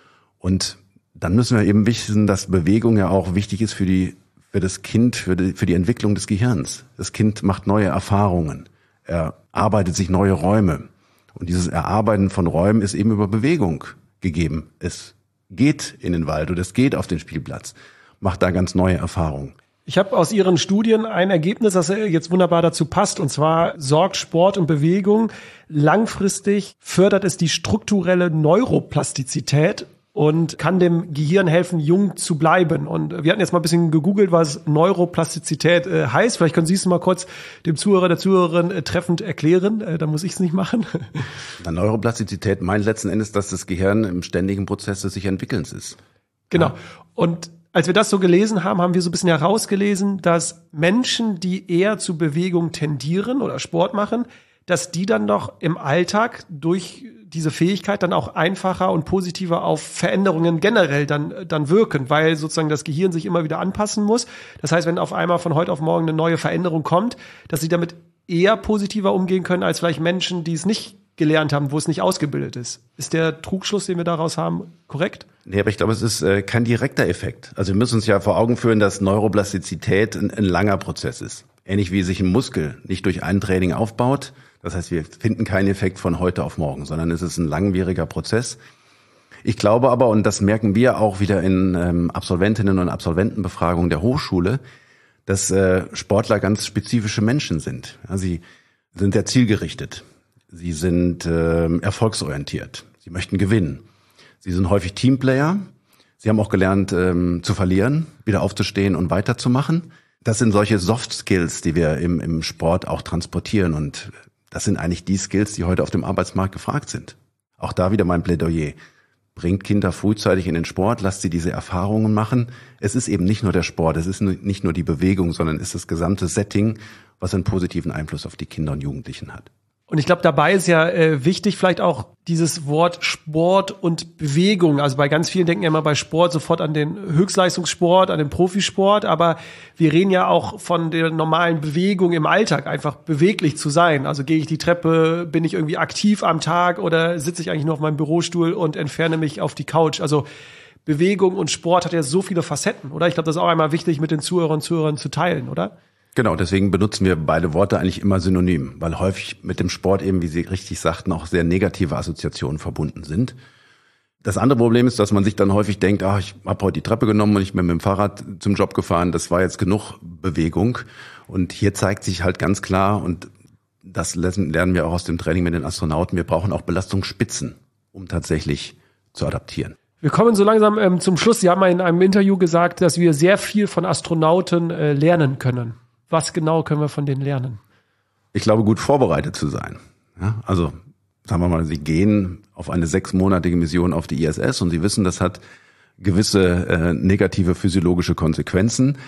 Und dann müssen wir eben wissen, dass Bewegung ja auch wichtig ist für die, für das Kind, für die, für die Entwicklung des Gehirns. Das Kind macht neue Erfahrungen. Er arbeitet sich neue Räume. Und dieses Erarbeiten von Räumen ist eben über Bewegung gegeben. Es geht in den Wald oder es geht auf den Spielplatz, macht da ganz neue Erfahrungen. Ich habe aus Ihren Studien ein Ergebnis, das jetzt wunderbar dazu passt, und zwar sorgt Sport und Bewegung langfristig, fördert es die strukturelle Neuroplastizität und kann dem Gehirn helfen, jung zu bleiben. Und wir hatten jetzt mal ein bisschen gegoogelt, was Neuroplastizität äh, heißt. Vielleicht können Sie es mal kurz dem Zuhörer, der Zuhörerin äh, treffend erklären. Äh, da muss ich es nicht machen. Na, Neuroplastizität meint letzten Endes, dass das Gehirn im ständigen Prozess des sich Entwickelns ist. Genau. Ja. Und als wir das so gelesen haben, haben wir so ein bisschen herausgelesen, dass Menschen, die eher zu Bewegung tendieren oder Sport machen, dass die dann doch im Alltag durch diese Fähigkeit dann auch einfacher und positiver auf Veränderungen generell dann, dann wirken, weil sozusagen das Gehirn sich immer wieder anpassen muss. Das heißt, wenn auf einmal von heute auf morgen eine neue Veränderung kommt, dass sie damit eher positiver umgehen können als vielleicht Menschen, die es nicht gelernt haben, wo es nicht ausgebildet ist. Ist der Trugschluss, den wir daraus haben, korrekt? Nee, aber ich glaube, es ist äh, kein direkter Effekt. Also wir müssen uns ja vor Augen führen, dass Neuroplastizität ein, ein langer Prozess ist. Ähnlich wie sich ein Muskel nicht durch ein Training aufbaut. Das heißt, wir finden keinen Effekt von heute auf morgen, sondern es ist ein langwieriger Prozess. Ich glaube aber, und das merken wir auch wieder in ähm, Absolventinnen- und Absolventenbefragungen der Hochschule, dass äh, Sportler ganz spezifische Menschen sind. Ja, sie sind sehr zielgerichtet. Sie sind äh, erfolgsorientiert. Sie möchten gewinnen. Sie sind häufig Teamplayer. Sie haben auch gelernt, ähm, zu verlieren, wieder aufzustehen und weiterzumachen. Das sind solche Soft Skills, die wir im, im Sport auch transportieren. Und das sind eigentlich die Skills, die heute auf dem Arbeitsmarkt gefragt sind. Auch da wieder mein Plädoyer. Bringt Kinder frühzeitig in den Sport, lasst sie diese Erfahrungen machen. Es ist eben nicht nur der Sport, es ist nicht nur die Bewegung, sondern es ist das gesamte Setting, was einen positiven Einfluss auf die Kinder und Jugendlichen hat. Und ich glaube, dabei ist ja äh, wichtig vielleicht auch dieses Wort Sport und Bewegung. Also bei ganz vielen denken ja immer bei Sport sofort an den Höchstleistungssport, an den Profisport. Aber wir reden ja auch von der normalen Bewegung im Alltag, einfach beweglich zu sein. Also gehe ich die Treppe, bin ich irgendwie aktiv am Tag oder sitze ich eigentlich nur auf meinem Bürostuhl und entferne mich auf die Couch? Also Bewegung und Sport hat ja so viele Facetten, oder? Ich glaube, das ist auch einmal wichtig mit den Zuhörern und Zuhörern zu teilen, oder? Genau, deswegen benutzen wir beide Worte eigentlich immer synonym, weil häufig mit dem Sport eben, wie Sie richtig sagten, auch sehr negative Assoziationen verbunden sind. Das andere Problem ist, dass man sich dann häufig denkt, ach, ich habe heute die Treppe genommen und ich bin mit dem Fahrrad zum Job gefahren, das war jetzt genug Bewegung. Und hier zeigt sich halt ganz klar, und das lernen wir auch aus dem Training mit den Astronauten, wir brauchen auch Belastungsspitzen, um tatsächlich zu adaptieren. Wir kommen so langsam ähm, zum Schluss. Sie haben mal in einem Interview gesagt, dass wir sehr viel von Astronauten äh, lernen können. Was genau können wir von denen lernen? Ich glaube, gut vorbereitet zu sein. Ja, also sagen wir mal, Sie gehen auf eine sechsmonatige Mission auf die I S S und Sie wissen, das hat gewisse äh, negative physiologische Konsequenzen.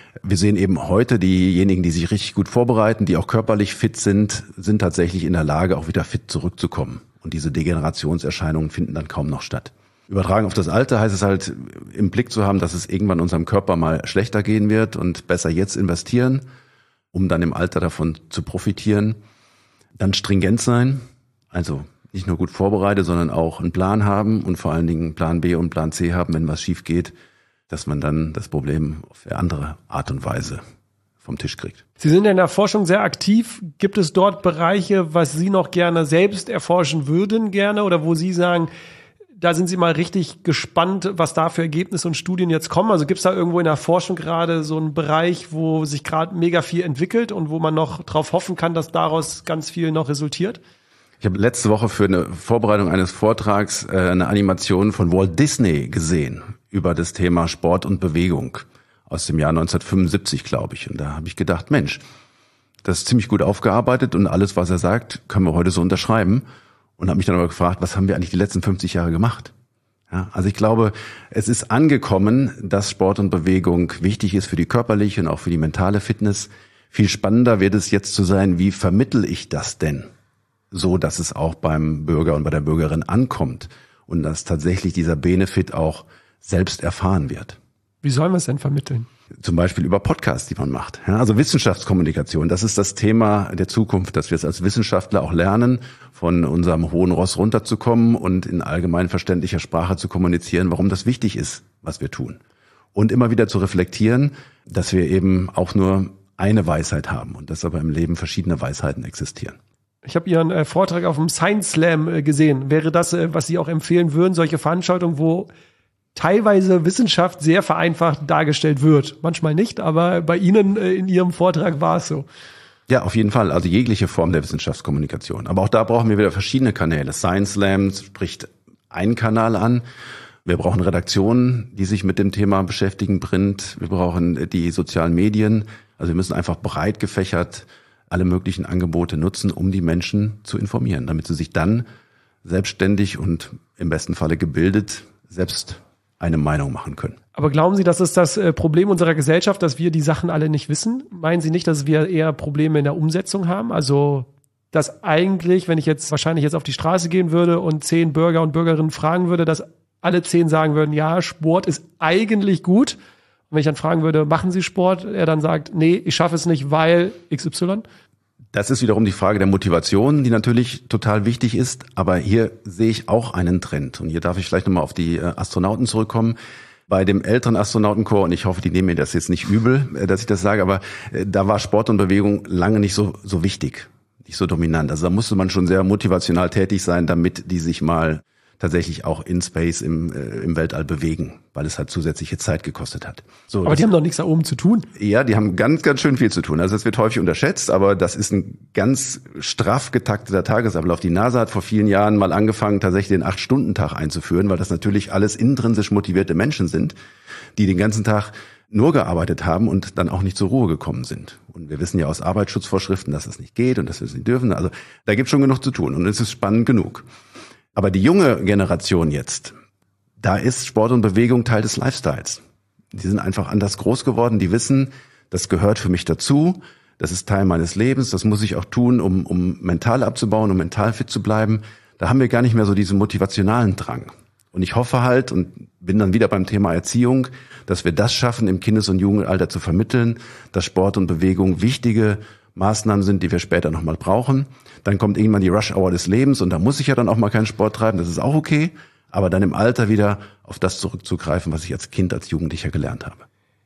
Wir sehen eben heute, diejenigen, die sich richtig gut vorbereiten, die auch körperlich fit sind, sind tatsächlich in der Lage, auch wieder fit zurückzukommen. Und diese Degenerationserscheinungen finden dann kaum noch statt. Übertragen auf das Alter heißt es halt, im Blick zu haben, dass es irgendwann unserem Körper mal schlechter gehen wird und besser jetzt investieren, um dann im Alter davon zu profitieren. Dann stringent sein, also nicht nur gut vorbereitet, sondern auch einen Plan haben und vor allen Dingen Plan B und Plan C haben, wenn was schief geht, dass man dann das Problem auf eine andere Art und Weise vom Tisch kriegt. Sie sind in der Forschung sehr aktiv. Gibt es dort Bereiche, was Sie noch gerne selbst erforschen würden gerne oder wo Sie sagen, da sind Sie mal richtig gespannt, was da für Ergebnisse und Studien jetzt kommen? Also gibt es da irgendwo in der Forschung gerade so einen Bereich, wo sich gerade mega viel entwickelt und wo man noch drauf hoffen kann, dass daraus ganz viel noch resultiert? Ich habe letzte Woche für eine Vorbereitung eines Vortrags äh, eine Animation von Walt Disney gesehen über das Thema Sport und Bewegung aus dem Jahr neunzehnhundertfünfundsiebzig, glaube ich. Und da habe ich gedacht, Mensch, das ist ziemlich gut aufgearbeitet und alles, was er sagt, können wir heute so unterschreiben. Und habe mich dann aber gefragt, was haben wir eigentlich die letzten fünfzig Jahre gemacht? Ja, also ich glaube, es ist angekommen, dass Sport und Bewegung wichtig ist für die körperliche und auch für die mentale Fitness. Viel spannender wird es jetzt zu sein, wie vermittle ich das denn? So, dass es auch beim Bürger und bei der Bürgerin ankommt und dass tatsächlich dieser Benefit auch selbst erfahren wird. Wie sollen wir es denn vermitteln? Zum Beispiel über Podcasts, die man macht. Ja, also Wissenschaftskommunikation, das ist das Thema der Zukunft, dass wir es als Wissenschaftler auch lernen, von unserem hohen Ross runterzukommen und in allgemein verständlicher Sprache zu kommunizieren, warum das wichtig ist, was wir tun. Und immer wieder zu reflektieren, dass wir eben auch nur eine Weisheit haben und dass aber im Leben verschiedene Weisheiten existieren. Ich habe Ihren äh, Vortrag auf dem Science Slam äh, gesehen. Wäre das, äh, was Sie auch empfehlen würden, solche Veranstaltungen, wo teilweise Wissenschaft sehr vereinfacht dargestellt wird? Manchmal nicht, aber bei Ihnen äh, in Ihrem Vortrag war es so. Ja, auf jeden Fall. Also jegliche Form der Wissenschaftskommunikation. Aber auch da brauchen wir wieder verschiedene Kanäle. Science Slam spricht einen Kanal an. Wir brauchen Redaktionen, die sich mit dem Thema beschäftigen, Print. Wir brauchen die sozialen Medien. Also wir müssen einfach breit gefächert alle möglichen Angebote nutzen, um die Menschen zu informieren, damit sie sich dann selbstständig und im besten Falle gebildet selbst eine Meinung machen können. Aber glauben Sie, das ist das Problem unserer Gesellschaft, dass wir die Sachen alle nicht wissen? Meinen Sie nicht, dass wir eher Probleme in der Umsetzung haben? Also, dass eigentlich, wenn ich jetzt wahrscheinlich jetzt auf die Straße gehen würde und zehn Bürger und Bürgerinnen fragen würde, dass alle zehn sagen würden, ja, Sport ist eigentlich gut. Und wenn ich dann fragen würde, machen Sie Sport? Er dann sagt, nee, ich schaffe es nicht, weil X Y. Das ist wiederum die Frage der Motivation, die natürlich total wichtig ist. Aber hier sehe ich auch einen Trend. Und hier darf ich vielleicht nochmal auf die Astronauten zurückkommen. Bei dem älteren Astronautenkorps, und ich hoffe, die nehmen mir das jetzt nicht übel, dass ich das sage, aber da war Sport und Bewegung lange nicht so, so wichtig, nicht so dominant. Also da musste man schon sehr motivational tätig sein, damit die sich mal tatsächlich auch in Space im, äh, im Weltall bewegen, weil es halt zusätzliche Zeit gekostet hat. So, aber die haben doch nichts da oben zu tun. Ja, die haben ganz, ganz schön viel zu tun. Also es wird häufig unterschätzt, aber das ist ein ganz straff getakteter Tagesablauf. Die NASA hat vor vielen Jahren mal angefangen, tatsächlich den acht-Stunden-Tag einzuführen, weil das natürlich alles intrinsisch motivierte Menschen sind, die den ganzen Tag nur gearbeitet haben und dann auch nicht zur Ruhe gekommen sind. Und wir wissen ja aus Arbeitsschutzvorschriften, dass das nicht geht und dass wir es nicht dürfen. Also da gibt es schon genug zu tun und es ist spannend genug. Aber die junge Generation jetzt, da ist Sport und Bewegung Teil des Lifestyles. Die sind einfach anders groß geworden, die wissen, das gehört für mich dazu, das ist Teil meines Lebens, das muss ich auch tun, um, um mental abzubauen, um mental fit zu bleiben. Da haben wir gar nicht mehr so diesen motivationalen Drang. Und ich hoffe halt und bin dann wieder beim Thema Erziehung, dass wir das schaffen, im Kindes- und Jugendalter zu vermitteln, dass Sport und Bewegung wichtige Maßnahmen sind, die wir später nochmal brauchen. Dann kommt irgendwann die Rush-Hour des Lebens und da muss ich ja dann auch mal keinen Sport treiben, das ist auch okay. Aber dann im Alter wieder auf das zurückzugreifen, was ich als Kind, als Jugendlicher gelernt habe.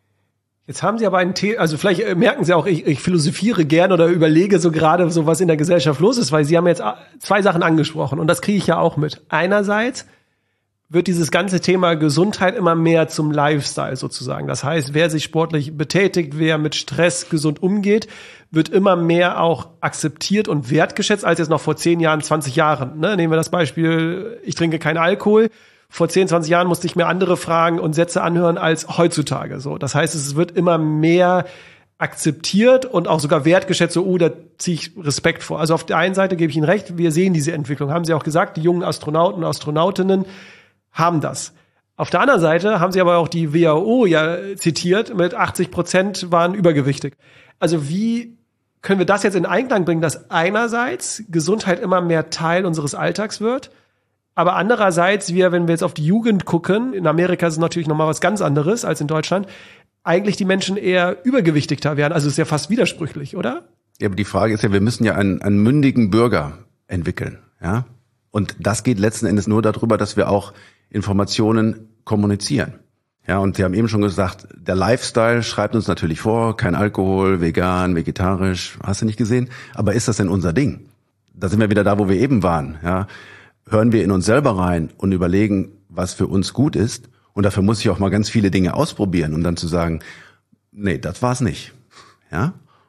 Jetzt haben Sie aber ein Thema, also vielleicht merken Sie auch, ich, ich philosophiere gern oder überlege so gerade, so was in der Gesellschaft los ist, weil Sie haben jetzt zwei Sachen angesprochen und das kriege ich ja auch mit. Einerseits wird dieses ganze Thema Gesundheit immer mehr zum Lifestyle sozusagen. Das heißt, wer sich sportlich betätigt, wer mit Stress gesund umgeht, wird immer mehr auch akzeptiert und wertgeschätzt als jetzt noch vor zehn Jahren, zwanzig Jahren. Ne? Nehmen wir das Beispiel, ich trinke keinen Alkohol. Vor zehn, zwanzig Jahren musste ich mir andere Fragen und Sätze anhören als heutzutage. So, das heißt, es wird immer mehr akzeptiert und auch sogar wertgeschätzt, so, oh, da ziehe ich Respekt vor. Also auf der einen Seite gebe ich Ihnen recht, wir sehen diese Entwicklung. Haben Sie auch gesagt, die jungen Astronauten und Astronautinnen haben das. Auf der anderen Seite haben Sie aber auch die W H O ja zitiert, mit achtzig Prozent waren übergewichtig. Also wie können wir das jetzt in Einklang bringen, dass einerseits Gesundheit immer mehr Teil unseres Alltags wird, aber andererseits wir, wenn wir jetzt auf die Jugend gucken, in Amerika ist es natürlich nochmal was ganz anderes als in Deutschland, eigentlich die Menschen eher übergewichtigter werden. Also ist ja fast widersprüchlich, oder? Ja, aber die Frage ist ja, wir müssen ja einen, einen mündigen Bürger entwickeln, ja? Und das geht letzten Endes nur darüber, dass wir auch Informationen kommunizieren. Ja, und Sie haben eben schon gesagt, der Lifestyle schreibt uns natürlich vor, kein Alkohol, vegan, vegetarisch, hast du nicht gesehen? Aber ist das denn unser Ding? Da sind wir wieder da, wo wir eben waren, ja? Hören wir in uns selber rein und überlegen, was für uns gut ist. Und dafür muss ich auch mal ganz viele Dinge ausprobieren, um dann zu sagen, nee, das war's nicht. Ja?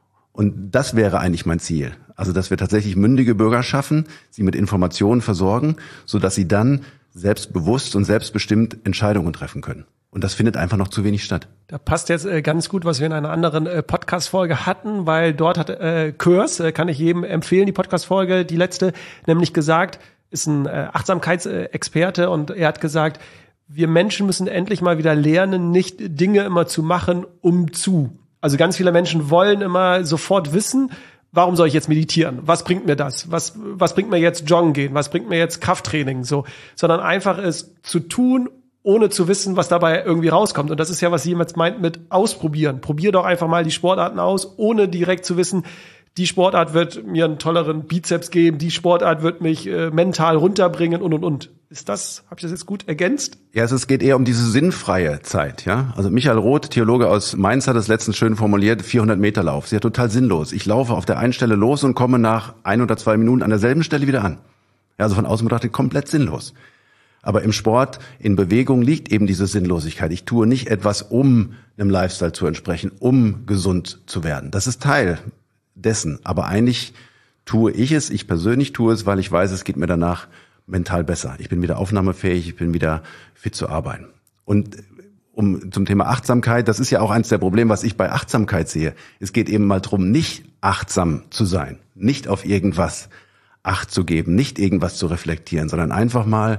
Und das wäre eigentlich mein Ziel. Also, dass wir tatsächlich mündige Bürger schaffen, sie mit Informationen versorgen, sodass sie dann selbstbewusst und selbstbestimmt Entscheidungen treffen können. Und das findet einfach noch zu wenig statt. Da passt jetzt äh, ganz gut, was wir in einer anderen äh, Podcast-Folge hatten, weil dort hat äh, Kurs, äh, kann ich jedem empfehlen, die Podcast-Folge, die letzte, nämlich gesagt, ist ein äh, Achtsamkeitsexperte und er hat gesagt, wir Menschen müssen endlich mal wieder lernen, nicht Dinge immer zu machen, um zu. Also ganz viele Menschen wollen immer sofort wissen, warum soll ich jetzt meditieren? Was bringt mir das? Was, was bringt mir jetzt Joggen gehen? Was bringt mir jetzt Krafttraining? So, sondern einfach es zu tun, ohne zu wissen, was dabei irgendwie rauskommt. Und das ist ja, was jemand meint mit ausprobieren. Probier doch einfach mal die Sportarten aus, ohne direkt zu wissen, die Sportart wird mir einen tolleren Bizeps geben, die Sportart wird mich äh, mental runterbringen und, und, und. Ist das, habe ich das jetzt gut ergänzt? Ja, es geht eher um diese sinnfreie Zeit, ja. Also Michael Roth, Theologe aus Mainz, hat das letztens schön formuliert, vierhundert Meter Lauf. Ist ja total sinnlos. Ich laufe auf der einen Stelle los und komme nach ein oder zwei Minuten an derselben Stelle wieder an. Ja, also von außen betrachtet komplett sinnlos. Aber im Sport, in Bewegung liegt eben diese Sinnlosigkeit. Ich tue nicht etwas, um einem Lifestyle zu entsprechen, um gesund zu werden. Das ist Teil dessen. Aber eigentlich tue ich es, ich persönlich tue es, weil ich weiß, es geht mir danach mental besser. Ich bin wieder aufnahmefähig, ich bin wieder fit zu arbeiten. Und um zum Thema Achtsamkeit, das ist ja auch eins der Probleme, was ich bei Achtsamkeit sehe. Es geht eben mal drum, nicht achtsam zu sein, nicht auf irgendwas Acht zu geben, nicht irgendwas zu reflektieren, sondern einfach mal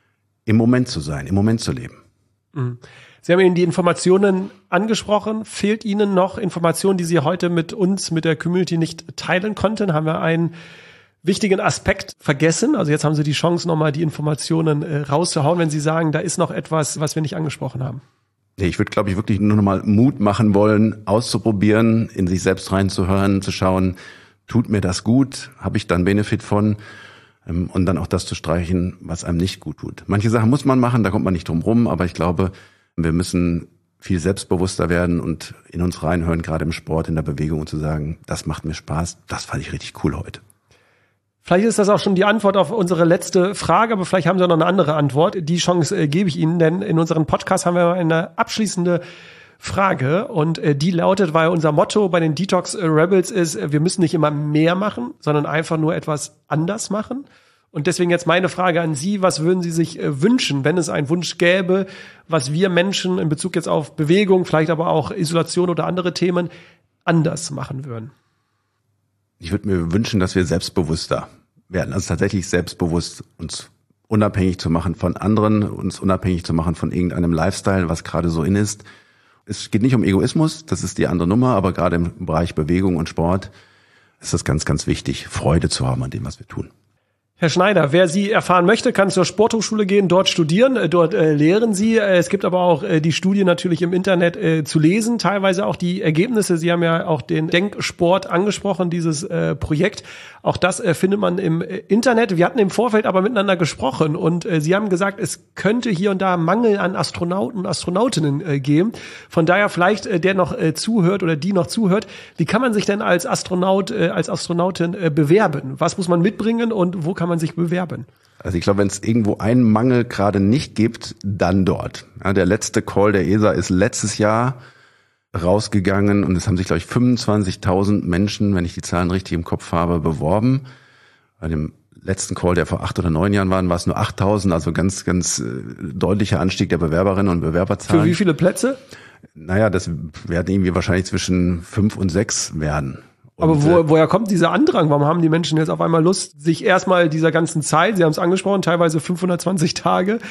im Moment zu sein, im Moment zu leben. Sie haben eben die Informationen angesprochen. Fehlt Ihnen noch Informationen, die Sie heute mit uns, mit der Community nicht teilen konnten? Haben wir einen wichtigen Aspekt vergessen? Also jetzt haben Sie die Chance, nochmal die Informationen äh, rauszuhauen, wenn Sie sagen, da ist noch etwas, was wir nicht angesprochen haben. Nee, ich würde, glaube ich, wirklich nur noch mal Mut machen wollen, auszuprobieren, in sich selbst reinzuhören, zu schauen, tut mir das gut? Habe ich da einen Benefit von? Und dann auch das zu streichen, was einem nicht gut tut. Manche Sachen muss man machen, da kommt man nicht drum rum, aber ich glaube, wir müssen viel selbstbewusster werden und in uns reinhören, gerade im Sport, in der Bewegung, und zu sagen, das macht mir Spaß, das fand ich richtig cool heute. Vielleicht ist das auch schon die Antwort auf unsere letzte Frage, aber vielleicht haben Sie noch eine andere Antwort. Die Chance äh, gebe ich Ihnen, denn in unserem Podcast haben wir eine abschließende Frage und äh, die lautet, weil unser Motto bei den Detox Rebels ist, äh, wir müssen nicht immer mehr machen, sondern einfach nur etwas anders machen. Und deswegen jetzt meine Frage an Sie, was würden Sie sich äh, wünschen, wenn es einen Wunsch gäbe, was wir Menschen in Bezug jetzt auf Bewegung, vielleicht aber auch Isolation oder andere Themen anders machen würden? Ich würde mir wünschen, dass wir selbstbewusster werden, also tatsächlich selbstbewusst uns unabhängig zu machen von anderen, uns unabhängig zu machen von irgendeinem Lifestyle, was gerade so in ist. Es geht nicht um Egoismus, das ist die andere Nummer, aber gerade im Bereich Bewegung und Sport ist das ganz, ganz wichtig, Freude zu haben an dem, was wir tun. Herr Schneider, wer Sie erfahren möchte, kann zur Sporthochschule gehen, dort studieren, dort äh, lehren Sie. Es gibt aber auch äh, die Studie natürlich im Internet äh, zu lesen, teilweise auch die Ergebnisse. Sie haben ja auch den Denksport angesprochen, dieses äh, Projekt. Auch das äh, findet man im äh, Internet. Wir hatten im Vorfeld aber miteinander gesprochen und äh, Sie haben gesagt, es könnte hier und da Mangel an Astronauten und Astronautinnen äh, geben. Von daher vielleicht äh, der noch äh, zuhört oder die noch zuhört. Wie kann man sich denn als Astronaut, äh, als Astronautin äh, bewerben? Was muss man mitbringen und wo kann man sich bewerben? Also ich glaube, wenn es irgendwo einen Mangel gerade nicht gibt, dann dort. Ja, der letzte Call der E S A ist letztes Jahr rausgegangen und es haben sich, glaube ich, fünfundzwanzigtausend Menschen, wenn ich die Zahlen richtig im Kopf habe, beworben. Bei dem letzten Call, der vor acht oder neun Jahren war, war es nur achttausend, also ganz, ganz äh, deutlicher Anstieg der Bewerberinnen und Bewerberzahlen. Für wie viele Plätze? Naja, das werden irgendwie wahrscheinlich zwischen fünf und sechs werden. Aber und, wo, äh, woher kommt dieser Andrang? Warum haben die Menschen jetzt auf einmal Lust, sich erstmal dieser ganzen Zeit, Sie haben es angesprochen, teilweise fünfhundertzwanzig Tage,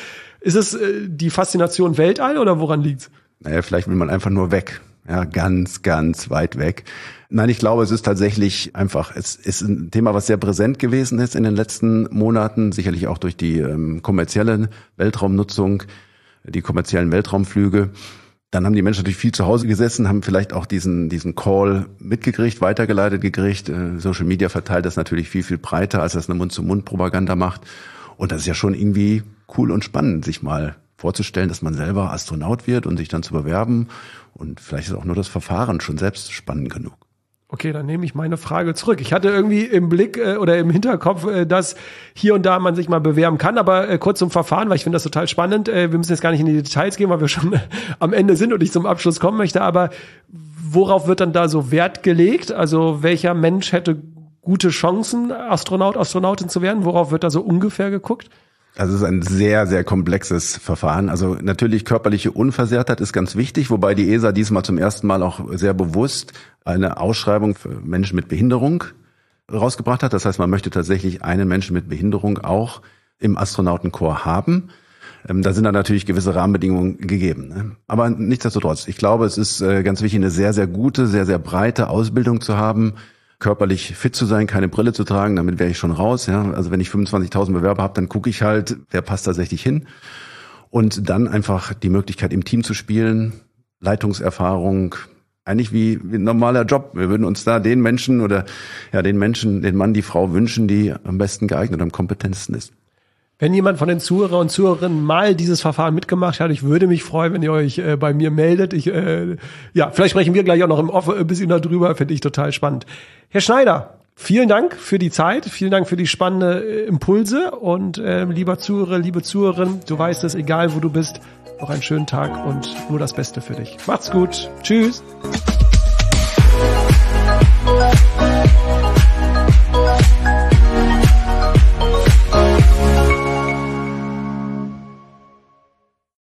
Ist es äh, die Faszination Weltall oder woran liegt's? Naja, vielleicht will man einfach nur weg. Ja, ganz, ganz weit weg. Nein, ich glaube, es ist tatsächlich einfach, es ist ein Thema, was sehr präsent gewesen ist in den letzten Monaten, sicherlich auch durch die ähm, kommerzielle Weltraumnutzung, die kommerziellen Weltraumflüge. Dann haben die Menschen natürlich viel zu Hause gesessen, haben vielleicht auch diesen diesen Call mitgekriegt, weitergeleitet gekriegt. Äh, Social Media verteilt das natürlich viel, viel breiter, als das eine Mund-zu-Mund-Propaganda macht. Und das ist ja schon irgendwie cool und spannend, sich mal vorzustellen, dass man selber Astronaut wird und sich dann zu bewerben. Und vielleicht ist auch nur das Verfahren schon selbst spannend genug. Okay, dann nehme ich meine Frage zurück. Ich hatte irgendwie im Blick äh, oder im Hinterkopf, äh, dass hier und da man sich mal bewerben kann. Aber äh, kurz zum Verfahren, weil ich finde das total spannend. Äh, wir müssen jetzt gar nicht in die Details gehen, weil wir schon äh, am Ende sind und ich zum Abschluss kommen möchte. Aber worauf wird dann da so Wert gelegt? Also welcher Mensch hätte gute Chancen, Astronaut, Astronautin zu werden? Worauf wird da so ungefähr geguckt? Also es ist ein sehr, sehr komplexes Verfahren. Also natürlich körperliche Unversehrtheit ist ganz wichtig, wobei die E S A diesmal zum ersten Mal auch sehr bewusst eine Ausschreibung für Menschen mit Behinderung rausgebracht hat. Das heißt, man möchte tatsächlich einen Menschen mit Behinderung auch im Astronautenkorps haben. Da sind dann natürlich gewisse Rahmenbedingungen gegeben. Aber nichtsdestotrotz, ich glaube, es ist ganz wichtig, eine sehr, sehr gute, sehr, sehr breite Ausbildung zu haben, körperlich fit zu sein, keine Brille zu tragen, damit wäre ich schon raus. Ja, also wenn ich fünfundzwanzigtausend Bewerber habe, dann gucke ich halt, wer passt tatsächlich hin. Und dann einfach die Möglichkeit, im Team zu spielen, Leitungserfahrung, eigentlich wie, wie ein normaler Job. Wir würden uns da den Menschen oder ja den Menschen, den Mann, die Frau wünschen, die am besten geeignet und am kompetentesten ist. Wenn jemand von den Zuhörer und Zuhörerinnen mal dieses Verfahren mitgemacht hat, ich würde mich freuen, wenn ihr euch äh, bei mir meldet. Ich, äh, ja, vielleicht sprechen wir gleich auch noch im Off ein bisschen darüber, finde ich total spannend. Herr Schneider, vielen Dank für die Zeit, vielen Dank für die spannenden äh, Impulse und äh, lieber Zuhörer, liebe Zuhörerin, du weißt es, egal wo du bist, noch einen schönen Tag und nur das Beste für dich. Macht's gut, tschüss.